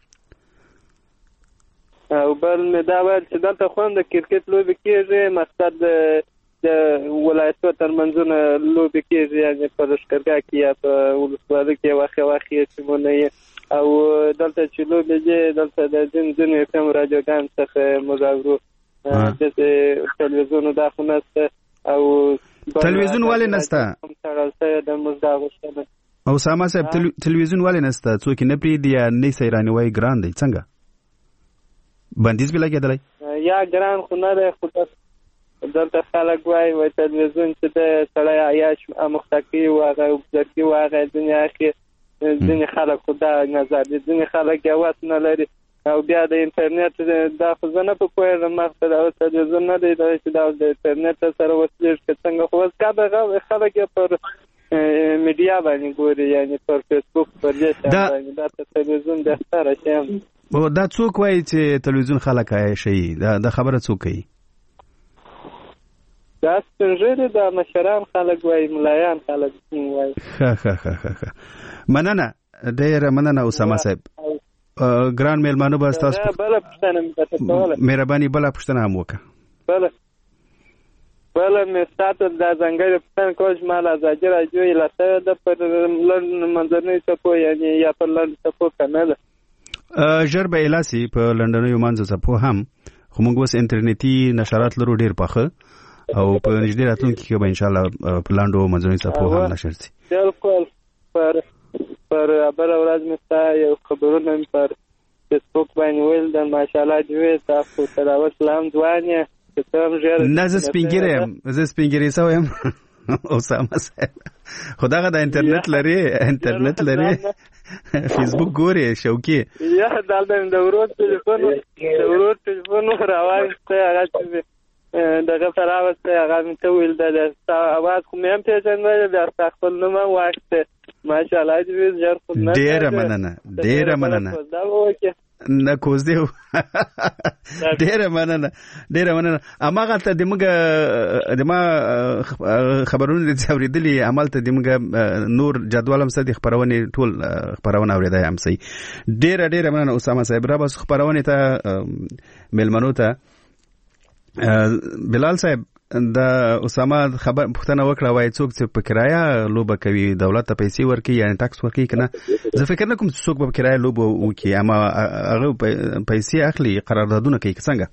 او بل مې دا ویل چې دلته خو هم د کرکټ لوبې کېږي مقصد د ولایتو ترمنځونه لوبې کېږي یعنې په لښکرګاه کې یا په ولسوالۍ کې واخې ټیمونه یې او دلته چې لوبې دي دلته د ځینې اف ام راډیوګانو څخه مزاورو داسې تلویزیون دا خو نشته او تلویزیون ولې نشته؟ د مزد غوښتنه. اسامه صاحب تلویزیون ولې نشته؟ څوک نه پرېږدي یا نه سیرانې وایي ګران دی څنګه؟ بندیز به لګېدلی یا ګران خو نه دی خو دلته خلک وایي تلویزیون چې د سړی عیاش اموخته کوي و هغه اوبزر کوي و هغه ځینې اخي ځینې خلک خو دا نظر دي، ځینې خلک یې وس نه لري او بیا د انټرنیټ دا خو زه نه پوهېږم مخته دا اوس تلویزیون نه دی دغه چې دا د انټرنیټ سره وصلېږي که څنګه، خو اوس کا خلک یې پر میډیا باندې ګوري، یعنی پر فیسبوک پر دې شیان باندې. دا ته تلویزیون بهتره شی. دا څوک وایي چې تلویزیون خلک شي؟ دا خبره څوک کوي؟ دا سپین ږیري دا مشران خلک وایي، ملایان خلک وایي. ښه مننه، ډېره مننه اسامه صاحب. ګران میلمانو به ستاسو بله پوښتنه مې درته کوله. مهرباني بله پوښتنه هم وکړه. بله مې ستاسو دا ځانګړې پوښتنه کوله چې ما له ازادي راډیو ایله شوې ده پر لنډ منځنیو څپو، یعنې یا پر لنډو څپو که نه ده؟ ژر به ایله سي په لنډنیو منځو څپو هم، خو موږ اوس انټرنیټي نشرات لرو ډېر پاخه او په نږدې راتلونکي کې به انشاءالله په لاندو منځنیو څپو هم نشر شي. بالکل. پر بله ورځ مې ستا یو خبرونه مې پر فیسبوک باندې ویل د ماشاءالله دې وې تاسو تلاوت سلام ځوان یې چې ته هم ژر نه زه سپین ږیری یم، زه سپین ږیری سوی یم اسامه صاحب. خو دغه د انټرنیټ لري فیسبوک ګورې شوقي یا دلته د ورور ټلیفون راوایستی هغه چې دغه ته راوستی هغه مې ته ویل د ستا اواز خو مې هم پېژندلی د ستا خپل نوم هم واخیستی. ماشاءالله دې وي ژر خدمت. ډېره مننه نه کوزدې ډېره مننه. هماغلته د ما خبرونه دې اورېدلي، همالته د موږ نور جدول هم څه د خپرونې ټول خپرونه اورېدی هم صحیح. ډېره مننه اسامه صاحب. را بس خپرونې ته میلمنو ته بلال صاحب د اسامه خبر پوښتنه وکړه، وایي څوک چې په کرایه لوبه کوي دولت ته پیسې ورکوي، یعنی ټاکس ورکوي که نه؟ زه فکر نه کوم چې څوک به په کرایه لوبه وکړي، اما هغه پیسې اخلي، قراردادونه کوي که څنګه؟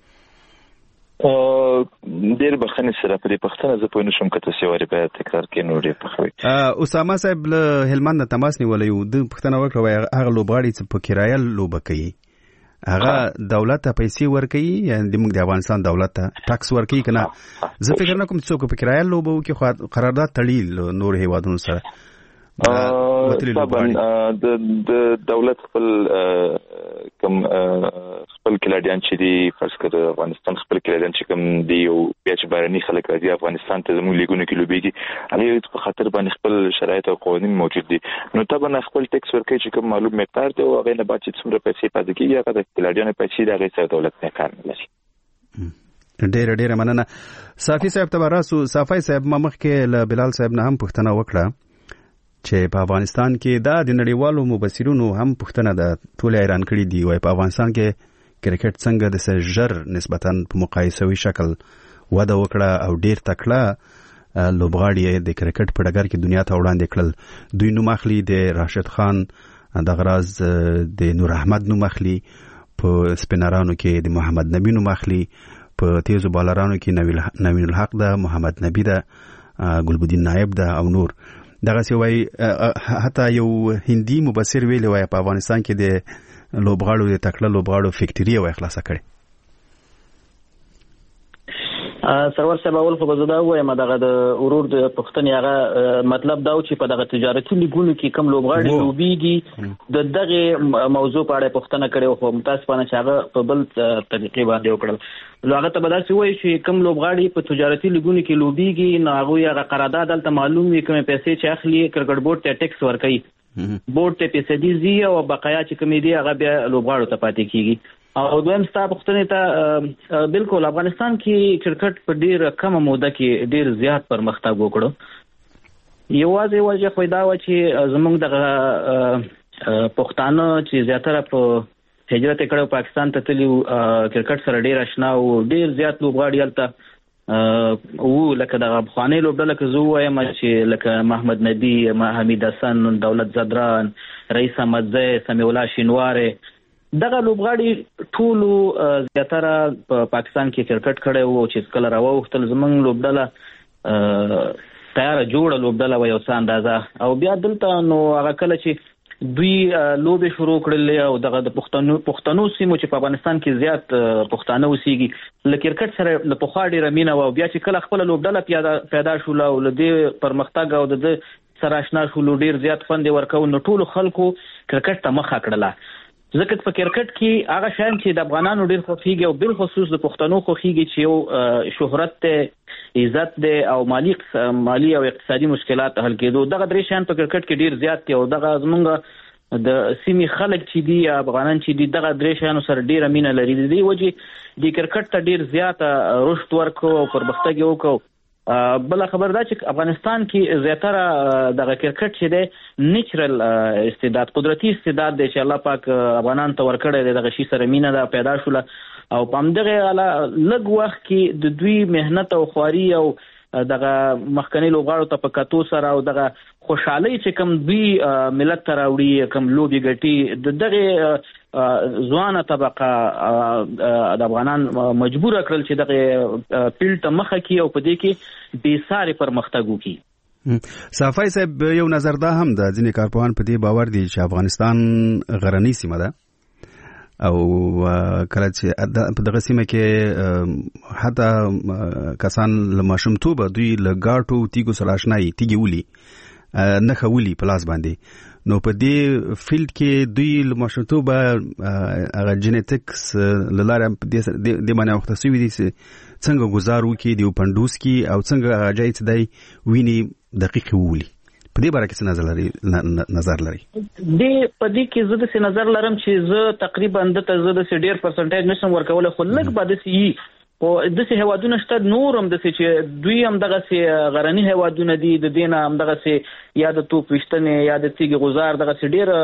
ډېر بخښنې سره په دې پوښتنه زه پوه نه شوم، که تاسې وارې باید تکرار کړئ نو ډېر پخوئ. اسامه صاحب له هلمند نه تماس نیولی و، ده پوښتنه وکړه وایي هغه لوبغاړي چې په کرایه لوبه کوي هغه دولت ته پیسې ورکوي، یعنی د افغانستان دولت ته ټاکس ورکوي که نه؟ زه فکر نه کوم چې څوک په کرایه لوبه وکړي، خو قرارداد تړي نور هیوادونو سره. د دولت خپل کوم خپل کلاډیان چې دي، فرض کړه افغانستان خپل کلاډیان چې کوم دي او بیا چې بهرني خلک راځي افغانستان ته زموږ لیګونو کې لوبېږي، هغې په خاطر باندې خپل شرایط او قوانین موجود دي، نو طبعا خپل ټیکس ورکوي چې کوم معلوم مقدار دی او هغې نه بعد چې څومره پیسې پاتې کېږي هغه د کلاډیانو پیسې د هغې سره دولت نه کار نه لري. ډېره مننه. صافي صاحب ته به راسو. صافي صاحب ما مخکې له بلال صاحب نه هم پوښتنه وکړه چې په افغانستان کې دا د نړیوالو مبصرینو هم پوښتنه ده، ټول حیران کړي دي، وایي په افغانستان کې کرکټ څنګه د ژر نسبتاً په مقایسوي شکل وده وکړه او ډېر تکړه لوبغاړي د کرکټ په ډګر کې دنیا ته وړاندې کړل. دوی نوم اخلي د راشد خان، دغه راز د نور احمد نوم اخلي، په سپینرانو کې د محمد نبی نوم اخلي، په تیزو بالرانو کې نوین الحق ده، محمد نبی ده، ګلبدین نایب ده او نور. دغه سی وای حتی یو هندي مبصر ویلی وای په افغانستان کې د لوبغاړو د تکړه لوبغاړو فیکټری وای خلاصه کړي. سرور صاحب اول خو زه دا وایم دغه د ورور د پښتنې هغه مطلب دا و چې په دغه تجارتي لیګونو کې کم لوبغاړي لوبيږي د دغه موضوع په اړه پښتنه کړي او متاسفانه چې هغه په بل طریقې باندې وکړل. نو هغه ته به داسې وایي چې کم لوبغاړي په تجارتي لیګونو کې لوبيږي نو هغه هغه قرارداد دلته معلوم وي کومې پیسې چې اخلي کرکټ بورډ ته ټیکس ورکوي، بورډ ته پیسې دي او بقایا چې کومې دي هغه بیا لوبغاړو ته پاتې کیږي. او دویم ستا پوښتنې ته بالکل افغانستان کې کرکټ په ډېر کمه موده کې ډېر زیات پرمختګ وکړو. یوازې وجه خو دا و چې زموږ دغه پښتانه چې زیاتره په هجرت کړو پاکستان ته تللي کرکټ سره ډېر آشنا او ډېر زیات لوبغاړي هلته وو، لکه دغه پخوانۍ لوبډله که زه ووایم چې لکه محمد نبي، حمید حسن، دولت زدران، رئیس احمدزی، سمیع الله شینواری، دغه لوبغاړي ټولو زیاتره په پاکستان کې کرکټ کړی وو چې کله راووختل زموږ لوبډله تیاره جوړه لوبډله وه یو څه اندازه، او بیا دلته نو هغه کله چې دوی لوبې شروع کړلې او دغه د پښتنو سیمو چې په افغانستان کې زیات پښتانه اوسېږي له کرکټ سره له پخوا ډېره مینه وه، او بیا چې کله خپله لوبډله پیدا شوله او له دې پرمختګ او د سره آشنا شول ډیر زیات خوند ورکو نو ټول خلکو کرکټ ته مخه کړله ځکه په کرکټ کې هغه شان چې د افغانانو ډیر خوښیږي او بل خصوص د پښتنو خوښیږي چې یو شهرت ته عزت ده او مالی او اقتصادي مشکلات حل کېدو دغه درې شان په کرکټ کې ډیر زیات دي او دغه زمونږ د سیمې خلک چې دي افغانان چې دي دغه درې شانو سره ډیره مینه لري د دې وجې د کرکټ ته ډیر زیات رشد ورکو او پرمختګ وکړو بل خبر دا چې افغانستان کې زیاتره دغه کرکټ چې دی نیچرل استعداد قدرتي استعداد دی چې الله پاک افغانان ته ورکړی دی دغه شي سره مینه ده پیدا شوله او په همدغه لږ وخت کې د دوی مهنت او خواري او دغه مخکنی لوبغاړو ته په کتو سره او دغه خوشحالي چې کوم دوی ملت ته راوړي کوم لوبي ګټي دغه ځوانه طبقه د افغانان مجبور کړل چې دغه پیل ته مخه کی او په دې کې بې ساري پرمختګ وکړي صافی صاحب یو نظر دا هم د ځینې کارپوهان په دې باور دي چې افغانستان غرنۍ سیمه ده او کله چې په دغه سیمه کې حتی کسان له ماشومتوبه دوی له ګاټو تیګو سره آشنایي تیګي ولي نه خولي په لاس باندې نو په دې فیلډ کې دوی له ماشومتوبه هغه جینټکس لاره د باندې وخت سوي دي څنګه گزار وکي دی پندوس کې او څنګه اجازه دی ویني دقیق وولي په دې باره کې څه نظر لري دې په دې کې زه د نظر لرم چې زه تقریبا د ډیر پرسنټیج نشم ورکول خو لږ به د سی او د سی هوادونه شته نورم د سی چې دوی هم دغه سی غرنی هوادونه دي د دینه هم دغه سی یا د توپ وشتنه یا د تیګ غزار دغه سی ډیر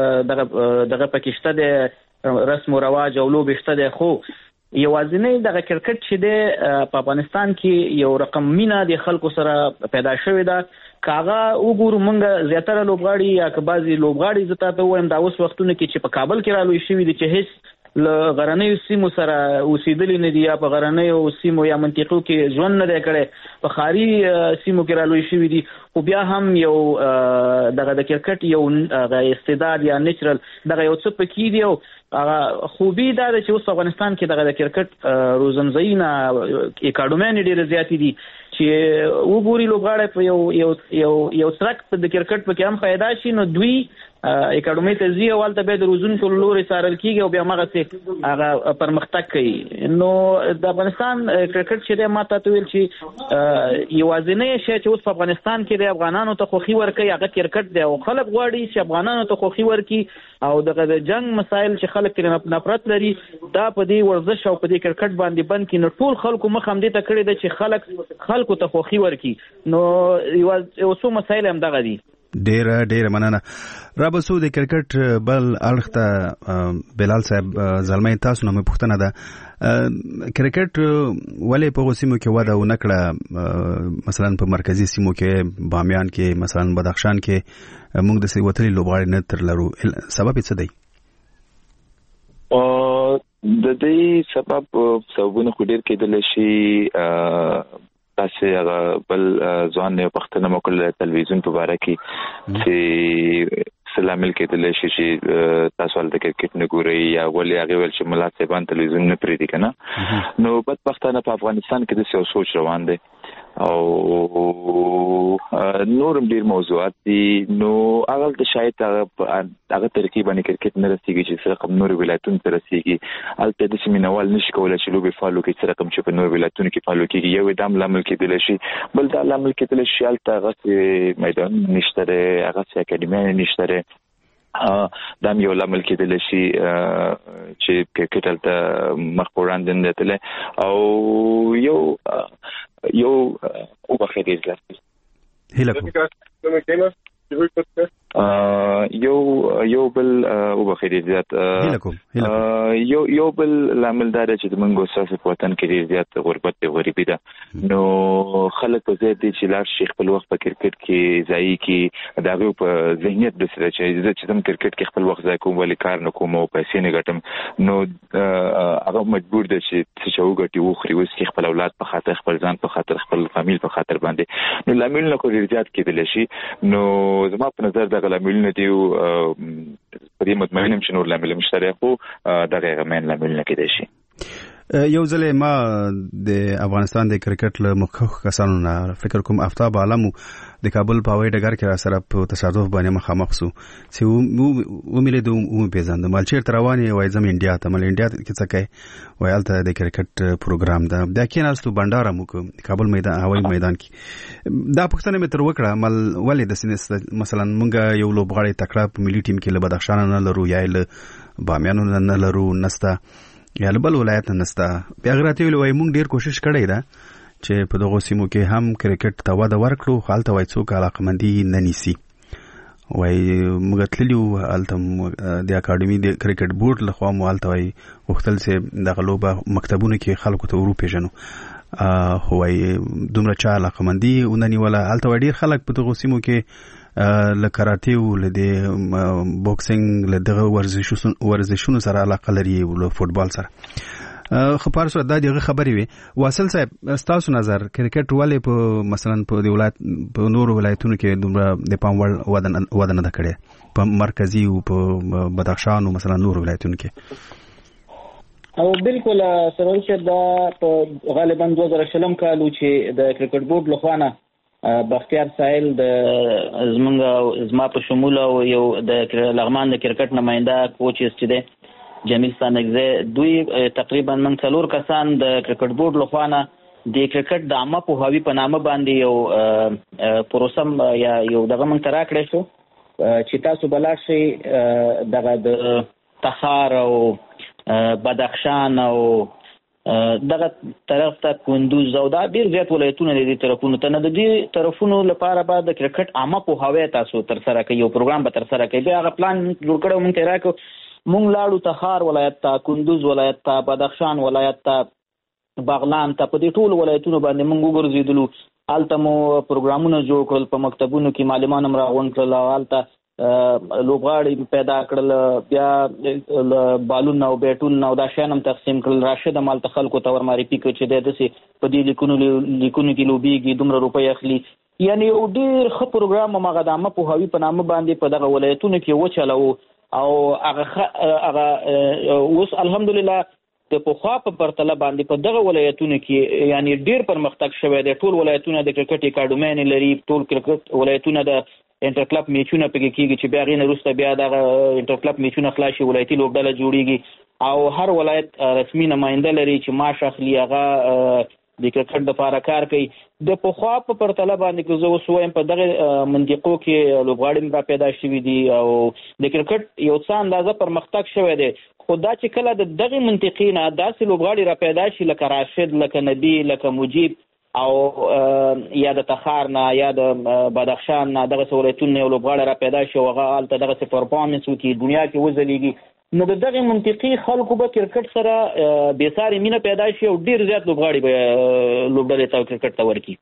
دغه پکشته د رسم او رواج او لوب شته د خو یوازینی دغه کرکټ چې د په افغانستان کې یو رقم مینا د خلکو سره پیدا شوې ده کاغه وګورو مونږ زیاتره لوبغاړي یا که بعضي لوبغاړي زته ته وایم دا اوس وختونه کې چې په کابل کې رالوي شوی دي چې هیڅ ل غرنیو سیمو سره اوسېدلې نه دي یا په غرنیو سیمو یا منطقو کې ژوند نه دی کړی په خاري سیمو کې رالوي شوی دي خو بیا هم یو دغه د کرکټ یو استعداد یا نیچرل دغه یو څه پکې دی او خوبي دا چې اوس افغانستان کې دغه د کرکټ روزنځایونه اکاډمۍ ډېر زیات دي چې وګوري لوبغاړي په یو څرک د کرکټ په کې هم فائدہ شي نو دوی اکاډمۍ ته ځي او هلته بیا د روزونکو لوري څارل کېږي او بیا هماغسې هغه پرمختګ کوي نو د افغانستان کرکټ چې دی ما ته ویل چې یوازینی شی چې اوس په افغانستان کې د افغانانو ته خوښي ورکوي هغه کرکټ دی او خلک غواړي چې افغانانو ته خوښي ورکړي او دغه د جنگ مسایل چې خلک ترې نفرت لري دا په دې ورزش او په دې کرکټ باندې بند کړي نو ټول خلکو مخ هم دې ته کړی دی چې خلکو ته خوښي ورکړي نو یو څو مسایل هم دغه دي ډېر مننه رابسو د کرکټ بل اړخ ته بلال صاحب زلمي تاسو نه پوښتنه ده کرکټ ولې په سیمو کې وده و نکړه مثلا په مرکزی سیمو کې بامیان کې مثلا بدخشان کې موږ د سیوتلي لوبغاړي نه تر لرو سبب څه دی د دې سببونه خو ډېر کېدل شي تاسو هغه بل ځوان نه پښتنه مکل تلویزیون په اړه کې چې سلامل کېدل شي چې تاسو ول د کرکټ نه ګوري یا ولې هغه ول چې ملات سیبان تلویزیون نه پریدي کنه نو بدبختانه په افغانستان کې د سیاسي سوچ روان دي او نورم ډیر موضوعات دي نو هغه د شاید هغه ترکیب باندې کرکټ نه رسیږي چې سره کوم نور ولایتونو ته رسیږي البته د سیمینوال نشي کولای چې لوبي فالو کې سره کوم چې په نور ولایتونو کې فالو کېږي یو دام لامل کېدل شي بل دا لامل کېدل شي البته هغه میدان نشته هغه اکاډمي نشته دا یو لامل کېدل شي چې کرکټ ته مخ وړاندې نه او یو او بخیر ځل هیله یو بل او بخیر زیات یو بل لامل دا چې د منګو سیاست په وطن کې ډیر زیات غربت او غریبي ده نو خلک په زیات دي چې لار شیخ په وخت په کرکټ کې ځای کې دا په ذهنیت د سره چې زم کرکټ کې خپل وخت ځای کوم ولې کار نه کوم او پیسې نه ګټم نو هغه مجبور دي چې وګټي او خري وس کې خپل اولاد په خاطر خپل ځان په خاطر خپل فامیل په خاطر باندې نو لامل نه کوي زیات کېدل شي نو زما په نظر دا لامل نه دی په دې مطمئنم چې نور لامل مشترک خو دغه غمن لامل نه کېدای شي یو ځل ما د افغانستان د کرکټ له مخکښ کسانو نه فکر کوم آفتاب عالمو د کابل په هوایي ډګر کې را سره په تصادف باندې مخامخ سو چې وملې دوه پیژاند مال چیرته رواني وای زم انډیا ته مال انډیا کې څه کوي وایالته د کرکټ پروګرام دا د کیناستو بندر مو کابل میدان هوایي میدان کې دا پښتنه مې تر وکړه مال ولې د سینې مثلا مونږ یو لوبغاړی تکړه په ملي ټیم کې له بدخشان نه لرو یا له بامیانو نه لرو نستا یا له بل ولایت نه نستا بیا غراته وی مونږ ډیر کوشش کړی دا چې په دغه سیمو کې هم کرکټ ته وده ورکړو خالته وای څوک علاقمندي نه نیسي وای موږ تللیو التم د اکیډمي د کرکټ بورډ لخوا مالته وای وختل سه د غلوبه مکتبونو کې خلکو ته ورو پیژنو هوای دومره چا علاقمندي ونني ولا الته ډیر خلک په دغه سیمو کې له کراټي او له بوکسینګ له دغه ورزشونو سره علاقه لري او له فوتبال سره خبر سره دا دغه خبرې وي واصل صاحب تاسو نظر کرکټ ولې په مثلا په د ولایت په نورو ولایتونو کې دومره د پام وړ ودانه ده کړې په مرکزی او په بدخشان او مثلا نورو ولایتونو کې او بالکل سره چې دا غالبا 2000 کالو چې د کرکټ بورډ لخوا بختیار ساحل د زما په شمول او یو د لغمان د کرکټ نماینده کوچ چې دی جمیل سانګزه دوی تقریبا من 4 کسان د کرکټ بورډ لخوا د کرکټ د عامه پوهاوی په نامه باندې یو پروسم یا یو دغه من ترا کړی شو چې تاسو بلار شي دغه د تخار او بدخشان او دغه طرف ته کندوز او دا ډیر زیات ولایتونه دي طرفونو ته نه د دې طرفونو لپاره بعد د کرکټ عامه پوهاوی تاسو تر سره کوي یو پروګرام به تر سره کوي بیا هغه پلان جوړ کړو مونږ ته راکو مونږ لاړو تخار ولایت ته کندوز ولایت ته بدخشان ولایت ته باغلان ته په دې ټول ولایتونو باندې مونږ وګرځیدلو الته مو پروګرامونه جوړ کړل په مکتبونو کې معلمان هم راغونډ کړل الته لوبغاړي پیدا کړل بیا بالون او بیټون او دا شانم تقسیم کړل راشد مال خلکو ته ورماري پیک چې د دسي په دې لیکونو کې لوبيږي دومره روپۍ اخلي یعنی یو ډیر ښه پروګرام مغه د عامه پوهاوی په نامه باندې په دغه ولایتونو کې وچلو او هغه اوس الحمدلله د پوخا په پرتله باندې په دغه ولایتونو کې یعنی ډیر پرمختګ شوی دی ټول ولایتونه د کرکټ اکیډمي لري ټول کرکټ ولایتونه د انټر کلب میچونه پکې کیږي چې بیا غینه روسته بیا د انټر کلب میچونه خلاصي ولایتي لوبډله جوړیږي او هر ولایت رسمي نماینده لري چې معاش اخلي هغه د کرکټ د لپاره کار کوي د پوخا په پرتله باندې که زه وسوم په دغه منطقو کې لوبغاړي را پیدا شوي دي او د کرکټ یو څه اندازه پرمختګ شوی دی خو دا چې کله د دغه منطقې نه داسې لوبغاړي را پیدا شي لکه راشد لکه نبی لکه مجیب او یا د تخار نه یا د بدخشان نه دغه ولایتونه یو لوبغاړی را پیدا شي او هغه هلته دغسې پرفارمنس وکړي دنیا کې وځلیږي نو د دغه منطقې خلکو به کرکټ سره بېسارې مینه پیدا شي او ډېر زیات لوبغاړي به لوبډلې ته کرکټ ته ورکړي.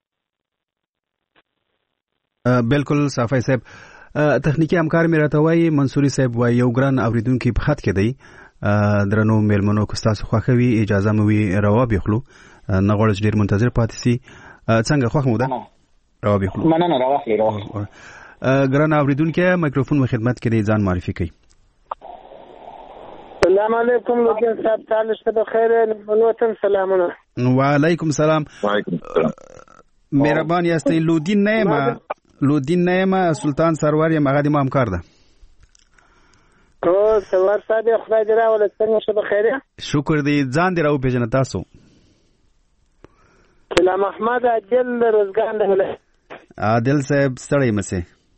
بالکل صافی صاحب تخنیکی همکار مې راته وایي منصوري صاحب وایي یو ګران اورېدونکي په خط کې دی درنو میلمنو که ستاسو خوښوي اجازه مې وي راوبیخلو نه غواړم چې ډېر منتظر پاتې سي څنګه خوښ مو ده راوبیخلو مننه راواخلئ ګران اورېدونکي مایکروفون مو خدمت کې دی ځان معرفي کوي. السلام علیکم لوګین صاحب تعالی شته بخیر منوتن سلامونه. وعلیکم السلام. مهربان یاستئ لودین نیما سلطان سرور یم هغه د ما همکار ده. سرور صاحب خدای دې راوله څنګه شته بخیر. شکر دی ځان دې راو پیژنه تاسو. سلام احمد عادل روزګان ده. عادل صاحب ستړی مسه.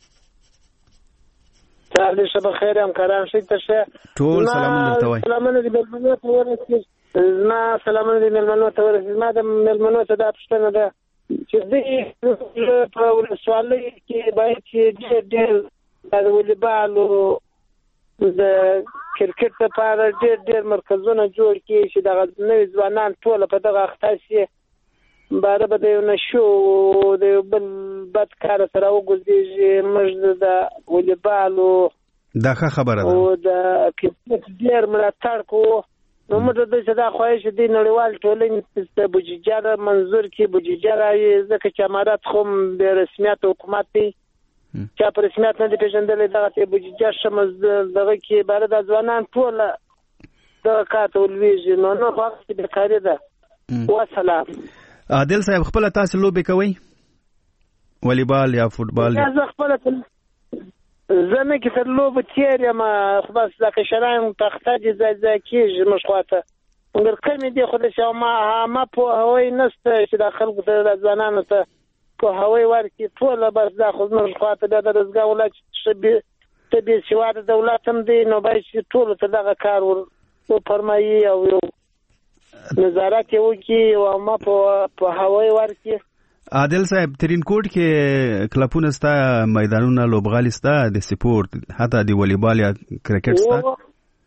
تعالی شته بخیر همکاران شي ته ټول سلامونه درته وای. سلامونه دې ملمنو ته ورسېږي. ما سلامونه دې ملمنو ته ورسېږي. ما د ملمنو ته دا پوښتنه ده چې دې په ولسوالۍ کې باید چې ډېر د والیبالو د کرکټ لپاره ډېر مرکزونه جوړ کړي چې دغه نوي ځوانان ټول په دغه اخته شي باره به د یو نشو د یو بل بد کار سره وګرځېږي. موږ د والیبالو دا ښه خبره ده او د کرکټ ډېر ملاتړ کوو نو موږ د دې دا خواهش دی نړیوال ټولنې د بودیجه منظور کې بودیجه راوي ځکه چې امارات خو د رسمیت حکومت دی چا په رسمیت نه دی پیژندلی دغه بودیجه ښه دغه کې باره د ځوانان ټول دغه کار ته ولوېږي نو نه خو هغه بېکاري ده. وسلام. عادل صاحب خپله تاسې لوبې کوئ والیبال یا فوټبال زه خپل زمه کې تر لوب تیر ما خلاص د کشران تخته دي ځای کېږي مشخواته مګر کمې دي خو د ما په هوای نسته چې د خلکو د ځوانانو ته په هوای ورکي ټول بس دا خو مشخواته د رزګا ولایت شبي تبي سیواده دولت هم دی نو باید چې ټول ته دغه کار ور فرمایي او نظارت وکړي او ما په هوای ورکي. عادل صاحب ترینکوټ کې کلبونه ستا میدانونه لوبغالي ستا د سپورت حتی د والیبال یا کرکټ ستا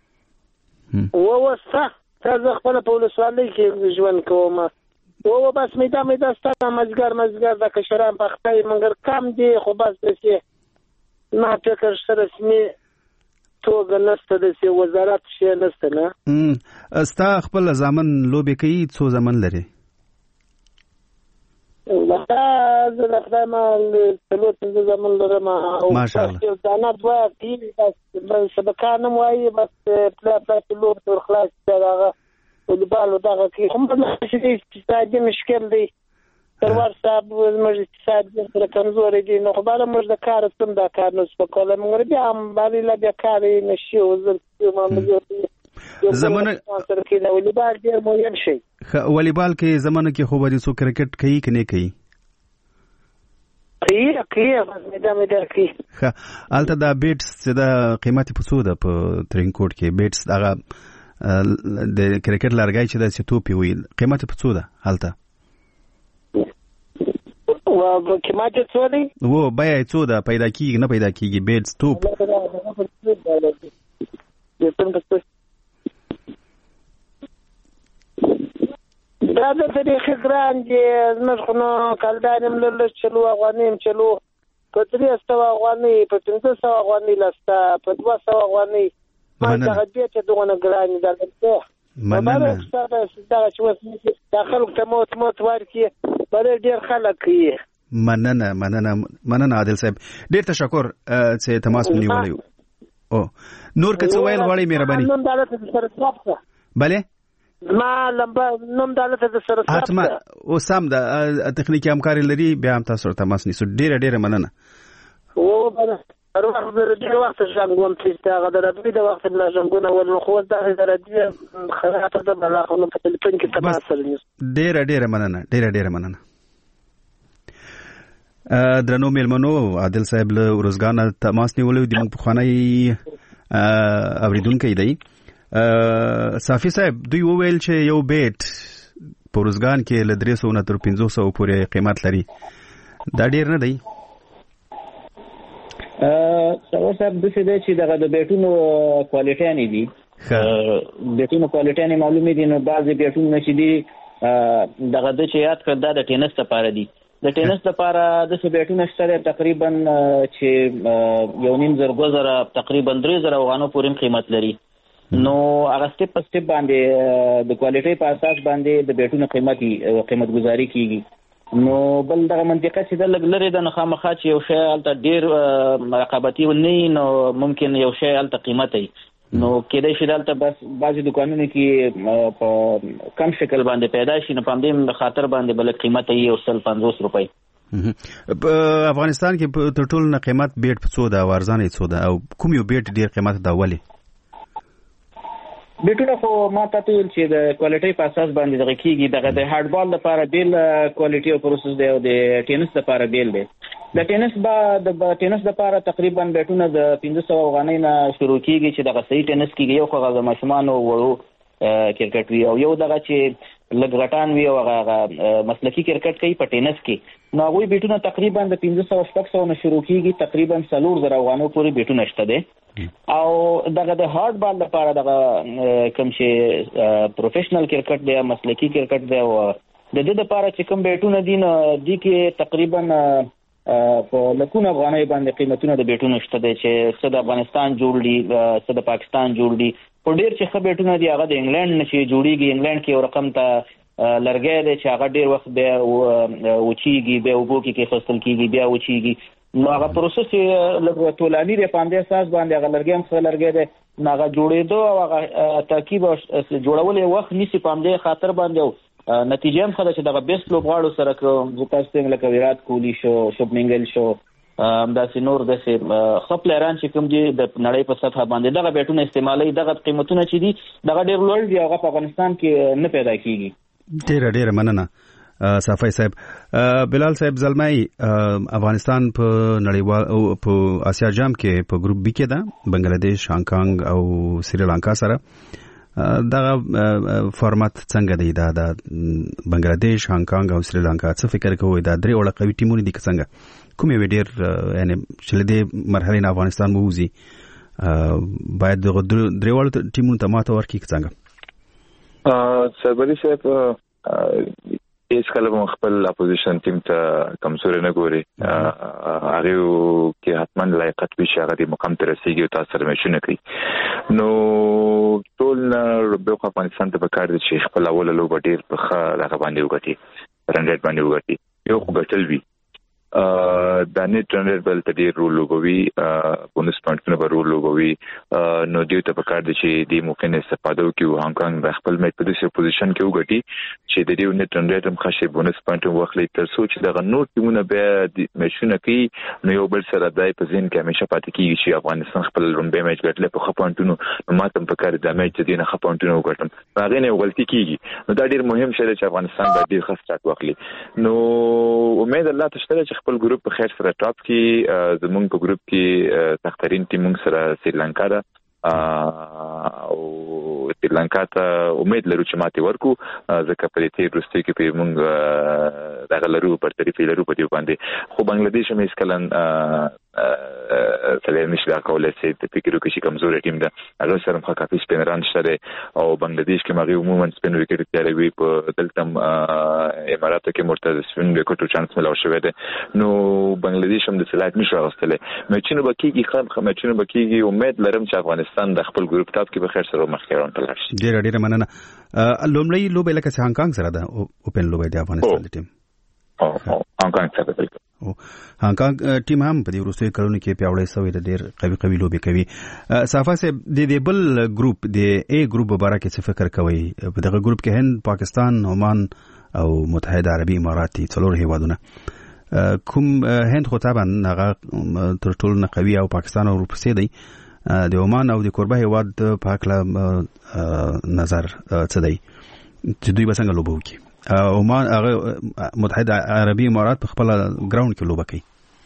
وستا تاسو خپل په ولسوالۍ کې ژوند کوم بس میدان ستا مزګر د کشران په خپل منګر کم دي خو بس دسه ما فکر سره رسمي توګه نسته د وزارت شي نسته نه ستا خپل ځامن لوبې کوي څو ځامن لري زه د خدای ما څلور پنځه ځامن لرم او دانه دوه بس سبقانم وایي بس پلا لوب تر خلاص دغه والیبال دغه کې هم د اقتصادي مشکل دی سرور صاحب زموږ اقتصاد سره کمزوري دي نو خو بالا موږ د کار څوم دا کار نو سپکول موږ بیا هم باندې لا بیا کار نشي وزل ما زمانه سره کې د والیبال ډیر مهم شي والیبال کې زمانه کې خو باندې سو کرکټ کوي کني کوي میدان کوي البته دا بیټس چې دا قیمتي په څو ده په ترینکوټ کې بیټس هغه د کرکټ لارګای چې د سټوپی وي قیمتي په څو ده البته و قیمتي څو دی و بیا څو ده پیدا کیږي نه پیدا کیږي بیټس ټوپ دا د طریقې ګران دي زموږ خو نو کلدانیم لږ چلو افغانیم چلو په 300 افغاني په 500 افغاني لسته په 200 افغاني ما دغه دې ته دغه ګران دي دلته مننه دا چې وس داخل ته موت ورکی بلې ډیر خلک کوي مننه عادل صاحب ډیر تشکر چې تماس ونیولې او نور که څه ویل غواړئ مهرباني نوم دالته سره ثبت بله ما نوم دالته د سره ثبت اتما او سم د تخنیکی همکاري لري بیا هم تاسو تماس نیسو ډیره مننه او بل اروح ډیر وخت ژوند چې هغه د وخت بل ژوندونه ول خو د ردی خلاصه د بلاغه په تلیفون کې تماس سره نیسو ډیره مننه درنو میلمنو عادل صاحب له روزګان تماس نیولې د موږ په خواني اوریدونکو دی صافي صاحب دوی وویل چې یو بیٹ په روزګان کې له 300 نه تر 500 پورې قیمت لري دا ډیر نه دی سوال صاحب د څه دی چې دغه د بیٹونو کوالټي نه دي بیٹونو کوالټي نه معلومه دي نو بعضي بیٹونو نشي دي دغه د چې یاد کړ د ټینس لپاره دي د ټینس لپاره د څه بیٹونو شته تقریبا چې 1.5 زره تقریبا 3000 افغانو پورې قیمت لري نو هغه سټپ په سټپ باندې د کوالټي په اساس باندې د بیٹونو قیمت گزاري کیږي نو بل دغه منطقه چې د لګ لري د نخامخا چې یو شی الته ډیر رقابتي ونی نو ممکن یو شی الته قیمتي نو کېدای شي دلته بس بعضي دکانونو کې په کم شکل باندې پیدا شي نو په دې خاطر باندې بل قیمتي یو 150 روپۍ په افغانستان کې تر ټولو نه قیمت بیٹ په څو ده ورزانه څو ده او کوم یو بیٹ ډیر قیمت دا ولی بیٹونه خو ما ته ویل چې د کوالټي په اساس باندې دغه کیږي دغه د هارد بال لپاره بیل کوالټي او پروسس دی او د ټینس لپاره بیل دی د ټینس لپاره تقریبا بیٹونه د 500 افغانۍ نه شروع کیږي چې دغه صحیح ټینس کیږي یو خو د ماشومان او وړو کرکټ وی او یو دغه چې لګغټان وی او هغه مسلکی کرکټ کوي په ټینس کې نو هغه بیٹونه تقریبا د 500 نه شروع کیږي تقریبا 4000 افغانو پورې بیٹونه شته دي او دغه د هارد بال لپاره دغه کوم چې پروفیشنل کرکټ دی مسلکی کرکټ دی او د دې لپاره چې کوم بیٹونه دي نو د کې تقریبا په لکونه افغانۍ باندې قیمتونه د بیٹونو شته دي چې څه د افغانستان جوړ دي څه د پاکستان جوړ دي په ډیر چې ښه بیٹونه دي هغه د انګلند نشي جوړیږي انګلند کې یو رقم ته لرګی دی چې هغه ډیر وخت بیا وچیږي بیا وبو کې فصل کیږي بیا وچیږي نو هغه پروسس لږ طولاني دی په همدې اساس باندې هغه لرګی هم ښه لرګی دی نو هغه جوړېدو او هغه ترکیب جوړول یې وخت نیسي په همدې خاطر باندې نتیجه هم خدای چې دغه بیس لوبغاړو سره کوم تاسو څنګه لکه ویرات کوهلی شو شوبمن ګیل شو همداسې نور داسې خپل ایران چې کوم دي د نړۍ په سطح باندې دغه بیټونه استعمالي دغه قیمتونه چې دي دغه ډېر لوړ دي هغه په افغانستان کې نه پیدا کیږي. ډېر مننه صافی صاحب. بلال صاحب زلمای افغانستان په نړیوال په آسیا جام کې په ګروپ بی کې ده بنگلاديش هانګ او سریلانکا سره. دغه فارمات څنګه دی دا د بنگلاديش هانګ او سریلانکا څه فکر کوئ دا درې وړ قوي ټیمونه دي څنګه کومې وډیر یعنی چې د مرحله نه افغانستان موزي باید د درې وړ ټیمونو ته ماته ورکړي څنګه سربري صاحب هیڅ کله خپل اپوزیشن ټیم ته کمزوري نه ګوري هغه کې حتما لایقت به شي هغه د مقام ته رسیدي او تاسو سره مشونه کوي. نو ټول ربو افغانستان ته پکار دي چې خپل اول لوب ډیر په ښه لغه باندې وګټي رنډ باندې وګټي یو خو ګټل وی د نت رنډ بل ته ډیر رول لوبوي بونس پوینټونه به رول لوبوي نو دوی ته پکار دي چې د ممکن استفاده وکړي هانګ د خپل میچ په داسې پوزیشن کې وګټي چې د دې نت رنډ هم خاصه بونس پوینټ واخلي تر څو چې دغه نور ټیمونه به میچونه کوي نو یو بل سره دای په ځین کې همیشه پاتې کیږي چې افغانستان خپل لومبه میچ ګټل په خپانټونو نو ماته پکار د میچ د نه خپانټونو وګټم هغه نه غلطي کیږي نو دا ډیر مهم شی چې افغانستان به ډیر ښه سټارټ واخلي. نو امید الله ته خپل ګروپ په خیر سره ټاپ کې زمونږ په ګروپ کې تخترین ټیم سره سریلانکا ده او سریلانکا ته امید لرو چې ماته ورکو ځکه په دې وروستي کې په موږ دغه لرو پر طریقې لرو په دې باندې خو بنگلاديش هم اسکلن سلام نشي دا کولای شي د فکر کې کمزوري ټیم ده هغه سره مخه کافي سپینران شته او بنگلاديش کې مغي عموما سپین وکټ تیاروي په دلته اماراتو کې مرتضی سپین وکټو چانس ملو شوی ده نو بنگلاديش هم د سلایت نشو غوښتل میچونه بکیږي خام میچونه بکیږي امید لرم چې افغانستان د خپل ګروپ ټاپ کې به خیر سره مخکې روان تلل شي. ډېر مننه. لومړی لوبه لکه چې هانګ سره ده اوپن لوبه د افغانستان د ټیم هانګ سره ده هانګ ټیم هم په دې وروستیو کلونو کې پیاوړی شوی د ډېر قوي لوبې کوي. صافا صاحب د دې بل ګروپ د ای ګروپ باره کې څه فکر کوي؟ په دغه ګروپ کې هند پاکستان عمان او متحده عربي امارات دي څلور هیوادونه کوم هند خو طبعا هغه تر ټولو نه قوي او پاکستان او ورپسې دی د عمان او د کوربه هیواد په اړه نظر څه دی چې دوی به څنګه لوبه وکړي؟ عمان هغه متحده عربي امارات په خپل ګراوند کې لوبه کوي.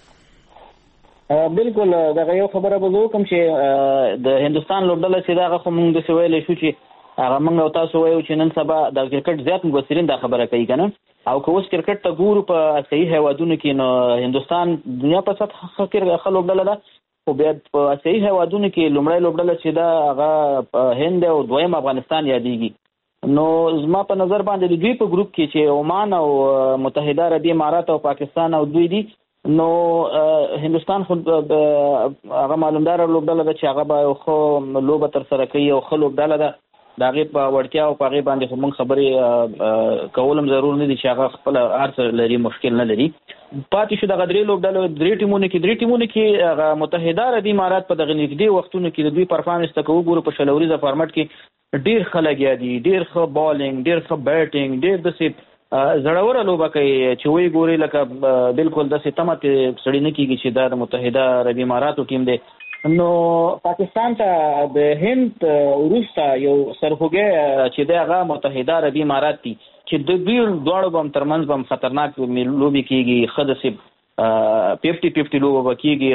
بالکل دا یو خبره به کوم چې د هندستان لوبډله چې دا خو موږ د سویل شو چې هغه موږ او تاسو وایو چې نن سبا د کرکټ زیات مبصرین دا خبره کوي کنه او که اوس کرکټ ته ګورو په اسیایي هیوادونو کې نو هندستان دنیا په سطح کې لوبډله ده خو بیا په اسیایي هیوادونو کې لومړی لوبډله چې دا هغه هند او دویم افغانستان یادېږي. نو زما په نظر باندې د دوی په ګروپ کې چې عمان او متحده عربي امارات او پاکستان او دوی دي نو هندستان خو هغه معلومدار لوبډله ده چې هغه به خو لوبه تر سره کوي او خو لوبډله ده د هغې په وړتیا او په هغې باندې خو موږ خبرې کول هم ضرور نه دي چې هغه خپله هر څه لري مشکل نه لري. پاتې شو دغه درې ټیمونو کې هغه متحده عربي امارات په دغه نږدې وختونو کې د دوی پرفارمنس ته که وګورو په شلوریزه فارمټ کې ډېر ښه لګیا دي ډېر ښه بالینګ ډېر ښه بیټینګ ډېر داسې زړوره لوبه کوي چې وایي ګوري لکه بالکل داسې تمه ترې سړی نه کېږي چې دا د متحده عربي اماراتو ټیم دی. نو پاکستان ته د هند وروسته یو سرخوږی چې دی هغه متحده عربي امارات دي چې د دوی دواړو به هم ترمنځ به هم خطرناک لوبې کېږي ښه داسې 50-50 لوبه به کېږي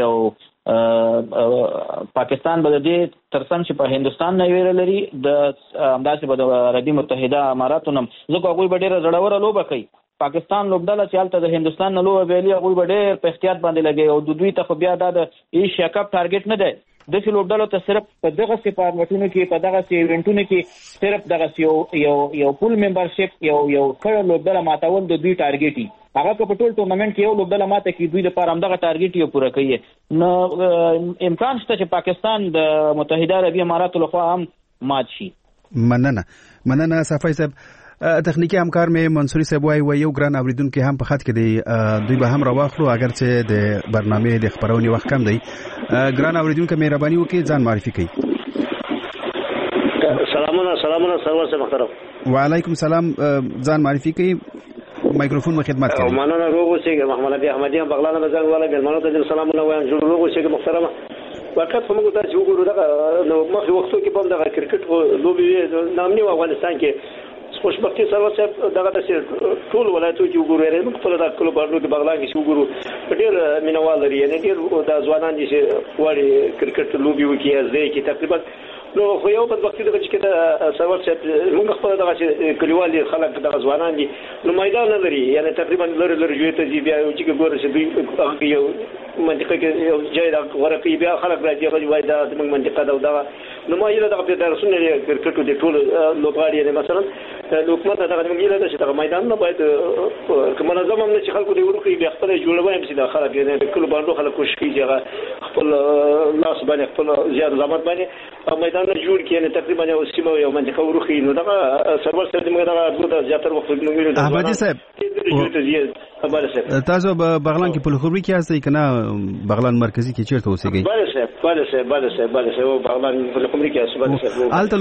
او پاکستان به د دې تر څنګ چې په هندوستان نه ویره لري همداسې به د عربي متحده اماراتو نه ځکه هغوی به ډېره زړوره لوبه کوي. پاکستان لوبډله چې هلته د هندوستان نه لوبه ویلي هغوی به ډېر په احتیاط باندې لګوي او د دوی ته خو بیا دا د ایشیا کپ ټارګېټ نه دی. داسې لوبډلو ته صرف په دغسې فارمټونو کې په دغسې ایونټونو کې صرف دغسې یو پول ممبرشپ یو ښه لوبډله ماتول د دوی ټارګېټ وي. هغه که په ټول ټورنمنټ کې یو لوبډله ماته کړي دوی لپاره همدغه ټارګېټ یې پوره کوي. نو امکان شته چې پاکستان د متحده عربي اماراتو لخوا هم مات شي. مننه صافی صاحب. تخنیکی همکار مې منصوري صاحب وایي یو ګران اوریدونکو هم په خط کې دی دوی به هم راواخلو اگر چې د برنامه د خبرونې وخت کم دی. ګران اوریدونکو مهرباني وکړئ ځان معرفي کړئ. سلام سلامونه سرور صاحب محترم. وعلیکم السلام. ځان معرفي کړئ، مایکروفون مو خدمت کوي. مننه. روغ اوسئ. محمد ابي احمدي بغلان بازار والا ګلمانو ته سلامونه وایم. روغ اوسئ محترمه. وقت موږ تاسو وګورو دا نو مخکې وختو کې په دغه کرکټ لوبي نامني افغانستان کې خوشبختي سره چې دغه د ټول ولایتو کې وګورو موږ په دغه کلو باندې کې بغلان کې وګورو ډېر مینوال لري، یعنی ډېر د ځوانان چې وړي کرکټ لوبي وکي ازده کې تقریبا نو خو یو په وخت دغه چې دا سوال چې موږ خپل دغه چې کلیوالي خلک دغه ځوانان دي نو میدان نه لري، یعنی تقریبا لری جوړ ته بیا چې ګورې چې دوی یو منطقه کې یو ځای دا ورقي بیا خلک راځي چې وای دا موږ منطقه دا نو ما یې دغه درسونه کرکټ د ټول لوبغاړي نه مثلا حکومت دغه موږ یې دا چې دغه میدان نه باید منظم هم نه چې خلکو دې ورکړي بیا خپل جوړوي چې دا خلک یې کله باندې خلک کوشش کوي خپل لاس باندې خپل زیات زحمت باندې میدان نه جوړ کړي، تقریبا یو سیمه یو منطقه ورخي نو دا سرور سره موږ دا د زیاتره وخت موږ وینو. احمدي صاحب تاسو بغلان کې په خبري کې یاستئ کنه بغلان مرکزی کې چیرته اوسېږئ؟ بله صاحب بغلان په خبري کې یاست. بله صاحب الته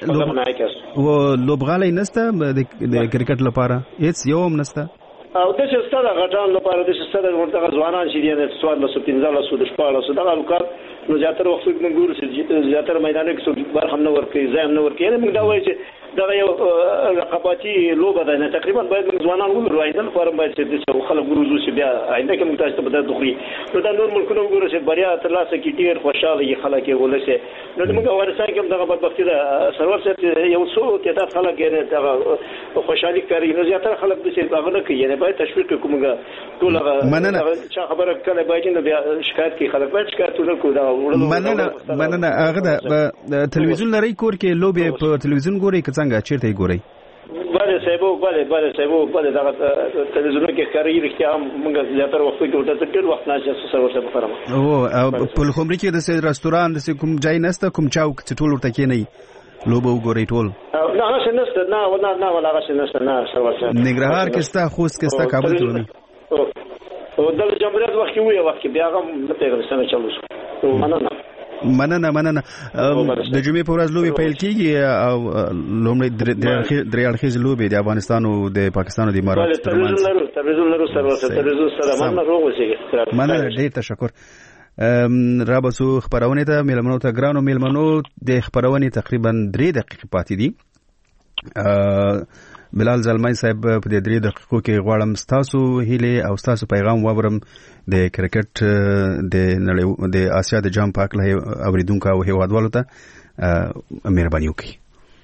لوبغالي نسته د کرکټ لپاره هیڅ یو هم نسته او د څه ستاره غټان لپاره د څه ستاره ورته ځوانان چې دي سواد له 15 د شپاله دغه لوکار نو زیاتره وخت موږ ګورو چې زیاتره میدان کې بار هم نه ورکي ځای نه ورکي، موږ دا وایي چې دا یو رقابتي لوبه ده، تقریبا باید ځوانان وګورو آینده لپاره باید چې خلک ګورو چې بیا آینده کې موږ تاسو ته بدل دخلي نو دا نور ملکونه وګورو چې بریا ترلاسه کړي ډیر خوشاله یې خلک یې ولسه نو موږ افغانستان کې دغه بدبختي ده سرور صاحب یو څو تعداد خلک یې دغه خوشالي کوي نو زیاتره خلک د څه باغ نه کوي، یعنی باید تشویق کومه ټول هغه چا خبره کله باید نه بیا شکایت کوي خلک باید شکایت ونه کوي. مننه. هغه د تلویزیون لري کور کې لوبي په تلویزیون ګوري که څنګه چیرته یې ګوري؟ بله صاحب دغه تلویزیون کې کاری رښتیا موږ زیاتره وخت کې ورته ډېر وخت نه سره ورته فرم او په خمري کې د رستوران د کوم ځای نسته کوم چاوک چې ټول ورته کې نه لوبه وګوري ټول نه نشته نه ولا نشته نه سره نګرهار کې ستا خوست کې ستا کابل ته ونی او د جمهوریت وخت کې بیا هم نه پیغام چلو. مننه. د جمعې په ورځ لوبي پیل کیږي او لومړی درې اړخیز لوبي د افغانستان او د پاکستان او د امارات ترمنځ تلویزیون سره مننه. ډېر تشکر. رابسو خبرونه ته میلمنو ته ګرانو میلمنو د خبرونه تقریبا 3 دقیقې پاتې دي. بلال زلمای صاحب په دې 3 دقیقو کې غواړم ستاسو هیله او ستاسو پیغام وورم د کرکټ د آسیا د جام پاک له اوریدونکو او هیوادوالو ته مهرباني وکړئ.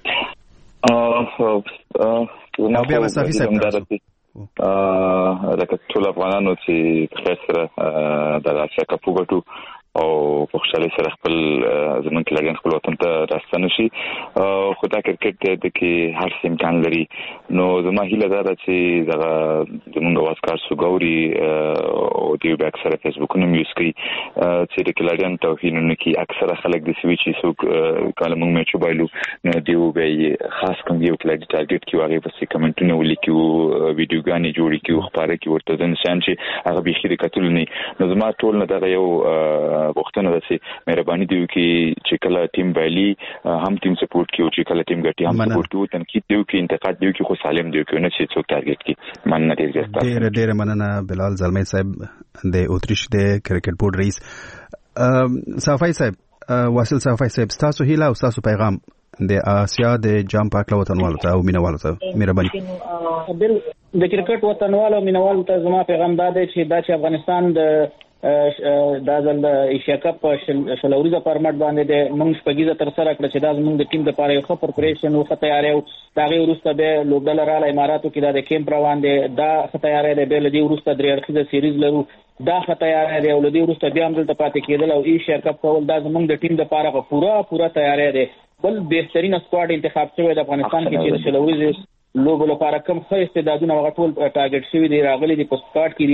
نو بیا مسافي صاحب لکه ټول افغانانو چې خیر سره د آسیا کپ وګټو او په خوشحالي سره خپل زمونږ کلاګین خپل وطن ته راستنه شي. خو دا کرکټ د کې هر څه امکان لري نو زما هیله دا ده چې دغه زمونږ واسکار سوګوري او دیو به اکثره فیسبوکونه یوز کوي چې د کلاګین توهینونه کې اکثره خلک د سوي چې څوک کله موږ میچ وبایلو نو دیو به خاص کوم یو کلاګ ټارګټ کی واغې په کمنټونه ولیکو ویډیوګانې جوړې کی خبره کی ورته د نشان چې هغه به خېری کتل نه نو زما ټول نه دغه یو وختونه د سي مهرباني دیو کې چې کله ټیم بایلی هم ټیم سپورټ کیو چې کله ټیم ګټي هم سپورټ کیو تنقید دیو کې انتقاد دیو کې خو سالم دیو کې نه چې څوک ټارګټ کی مننه ډیر مننه. بلال زلمای صاحب د اوتریش د کرکټ بورډ رئیس. صافای صاحب واصل صافای صاحب ستاسو هیله او ستاسو پیغام د آسیا د جام پاک وطنوالو ته او مینوالو ته مهرباني. د کرکټ وطنوالو او مینوالو ته زما پیغام دا دی چې افغانستان د ځل د ایشیا کپ شلوريزه فارمټ باندې د موږ شپږیزه تر سره کړ چې دا زموږ د ټیم لپاره یو ښه پریپریشن او ښه تیاری او داغه ورسته به لوبډل رااله اماراتو کې د کیمپ روان دي دا ښه تیاری دی به لدی ورسته درې اړخیزه سیریز لرو دا ښه تیاری دی او لدی ورسته بیا هم دلته پاتې کېدل او ایشیا کپ کول دا زموږ د ټیم لپاره پورا تیاری دی. بل بهترین سکواډ انتخاب شوی د افغانستان کې چې شلوريزه لوبو لپاره کم ښه استعدادونه وغټول ټارګټ شوی دی راغلي دي په سکواډ کې دي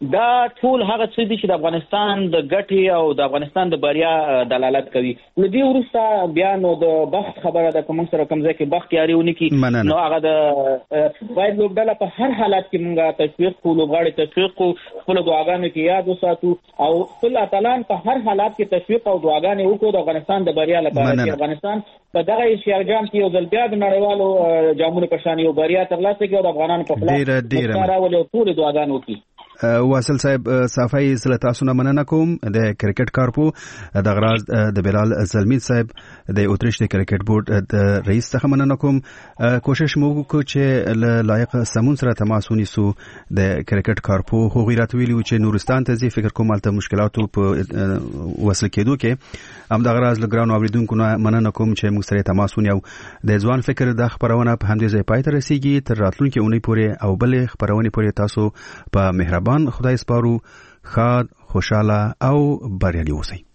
دا ټول هغه څه دي چې د افغانستان د ګټې او د افغانستان د بریا دلالت کوي. لدی وروسته بیا نو د بخت خبره ده، کوم سره کوم ځای کې بخت یاري ونی کی نو هغه د باید لوبډله په هر حالت کې مونږه تشویق کو، لوبغاړي تشویق کو، خپل دعاګانو کې یاد وساتو او الله تعالی په هر حالت کې تشویق او دعاګانې وکړو د افغانستان د بریا لپاره چې افغانستان په دغه ایشیا جام کې یو ځل بیا د نړیوالو جامونو په شان یو بریا ترلاسه کړي او د افغانانو په خلاف راولي ټول دعاګانې وکړي. واصل صاحب صافي سره تاسو نه مننه کوم. د کرکټ کارپو د غراز د بلال زلمی صاحب د اوتریش د کرکټ بورډ د رئیس څخه مننه کوم. کوشش مو وکړو چې لایق سمون سره تماس ونیسو د کرکټ کارپو خو غیرت ویلو چې نورستان ته ځي فکر کوم البته مشکلاتو په وصل کېدو کې هم د غراز لګران اوریدونکو نه مننه کوم چې موږ سره تماس ونیو. د ځوان فکر د خبرونه په همدې ځای پای ته رسیدي. تر راتلونکي اونۍ پورې او بل خبرونه پورې تاسو په مهربان خدای سپارو. خاد خوشاله او بریالي اوسئ.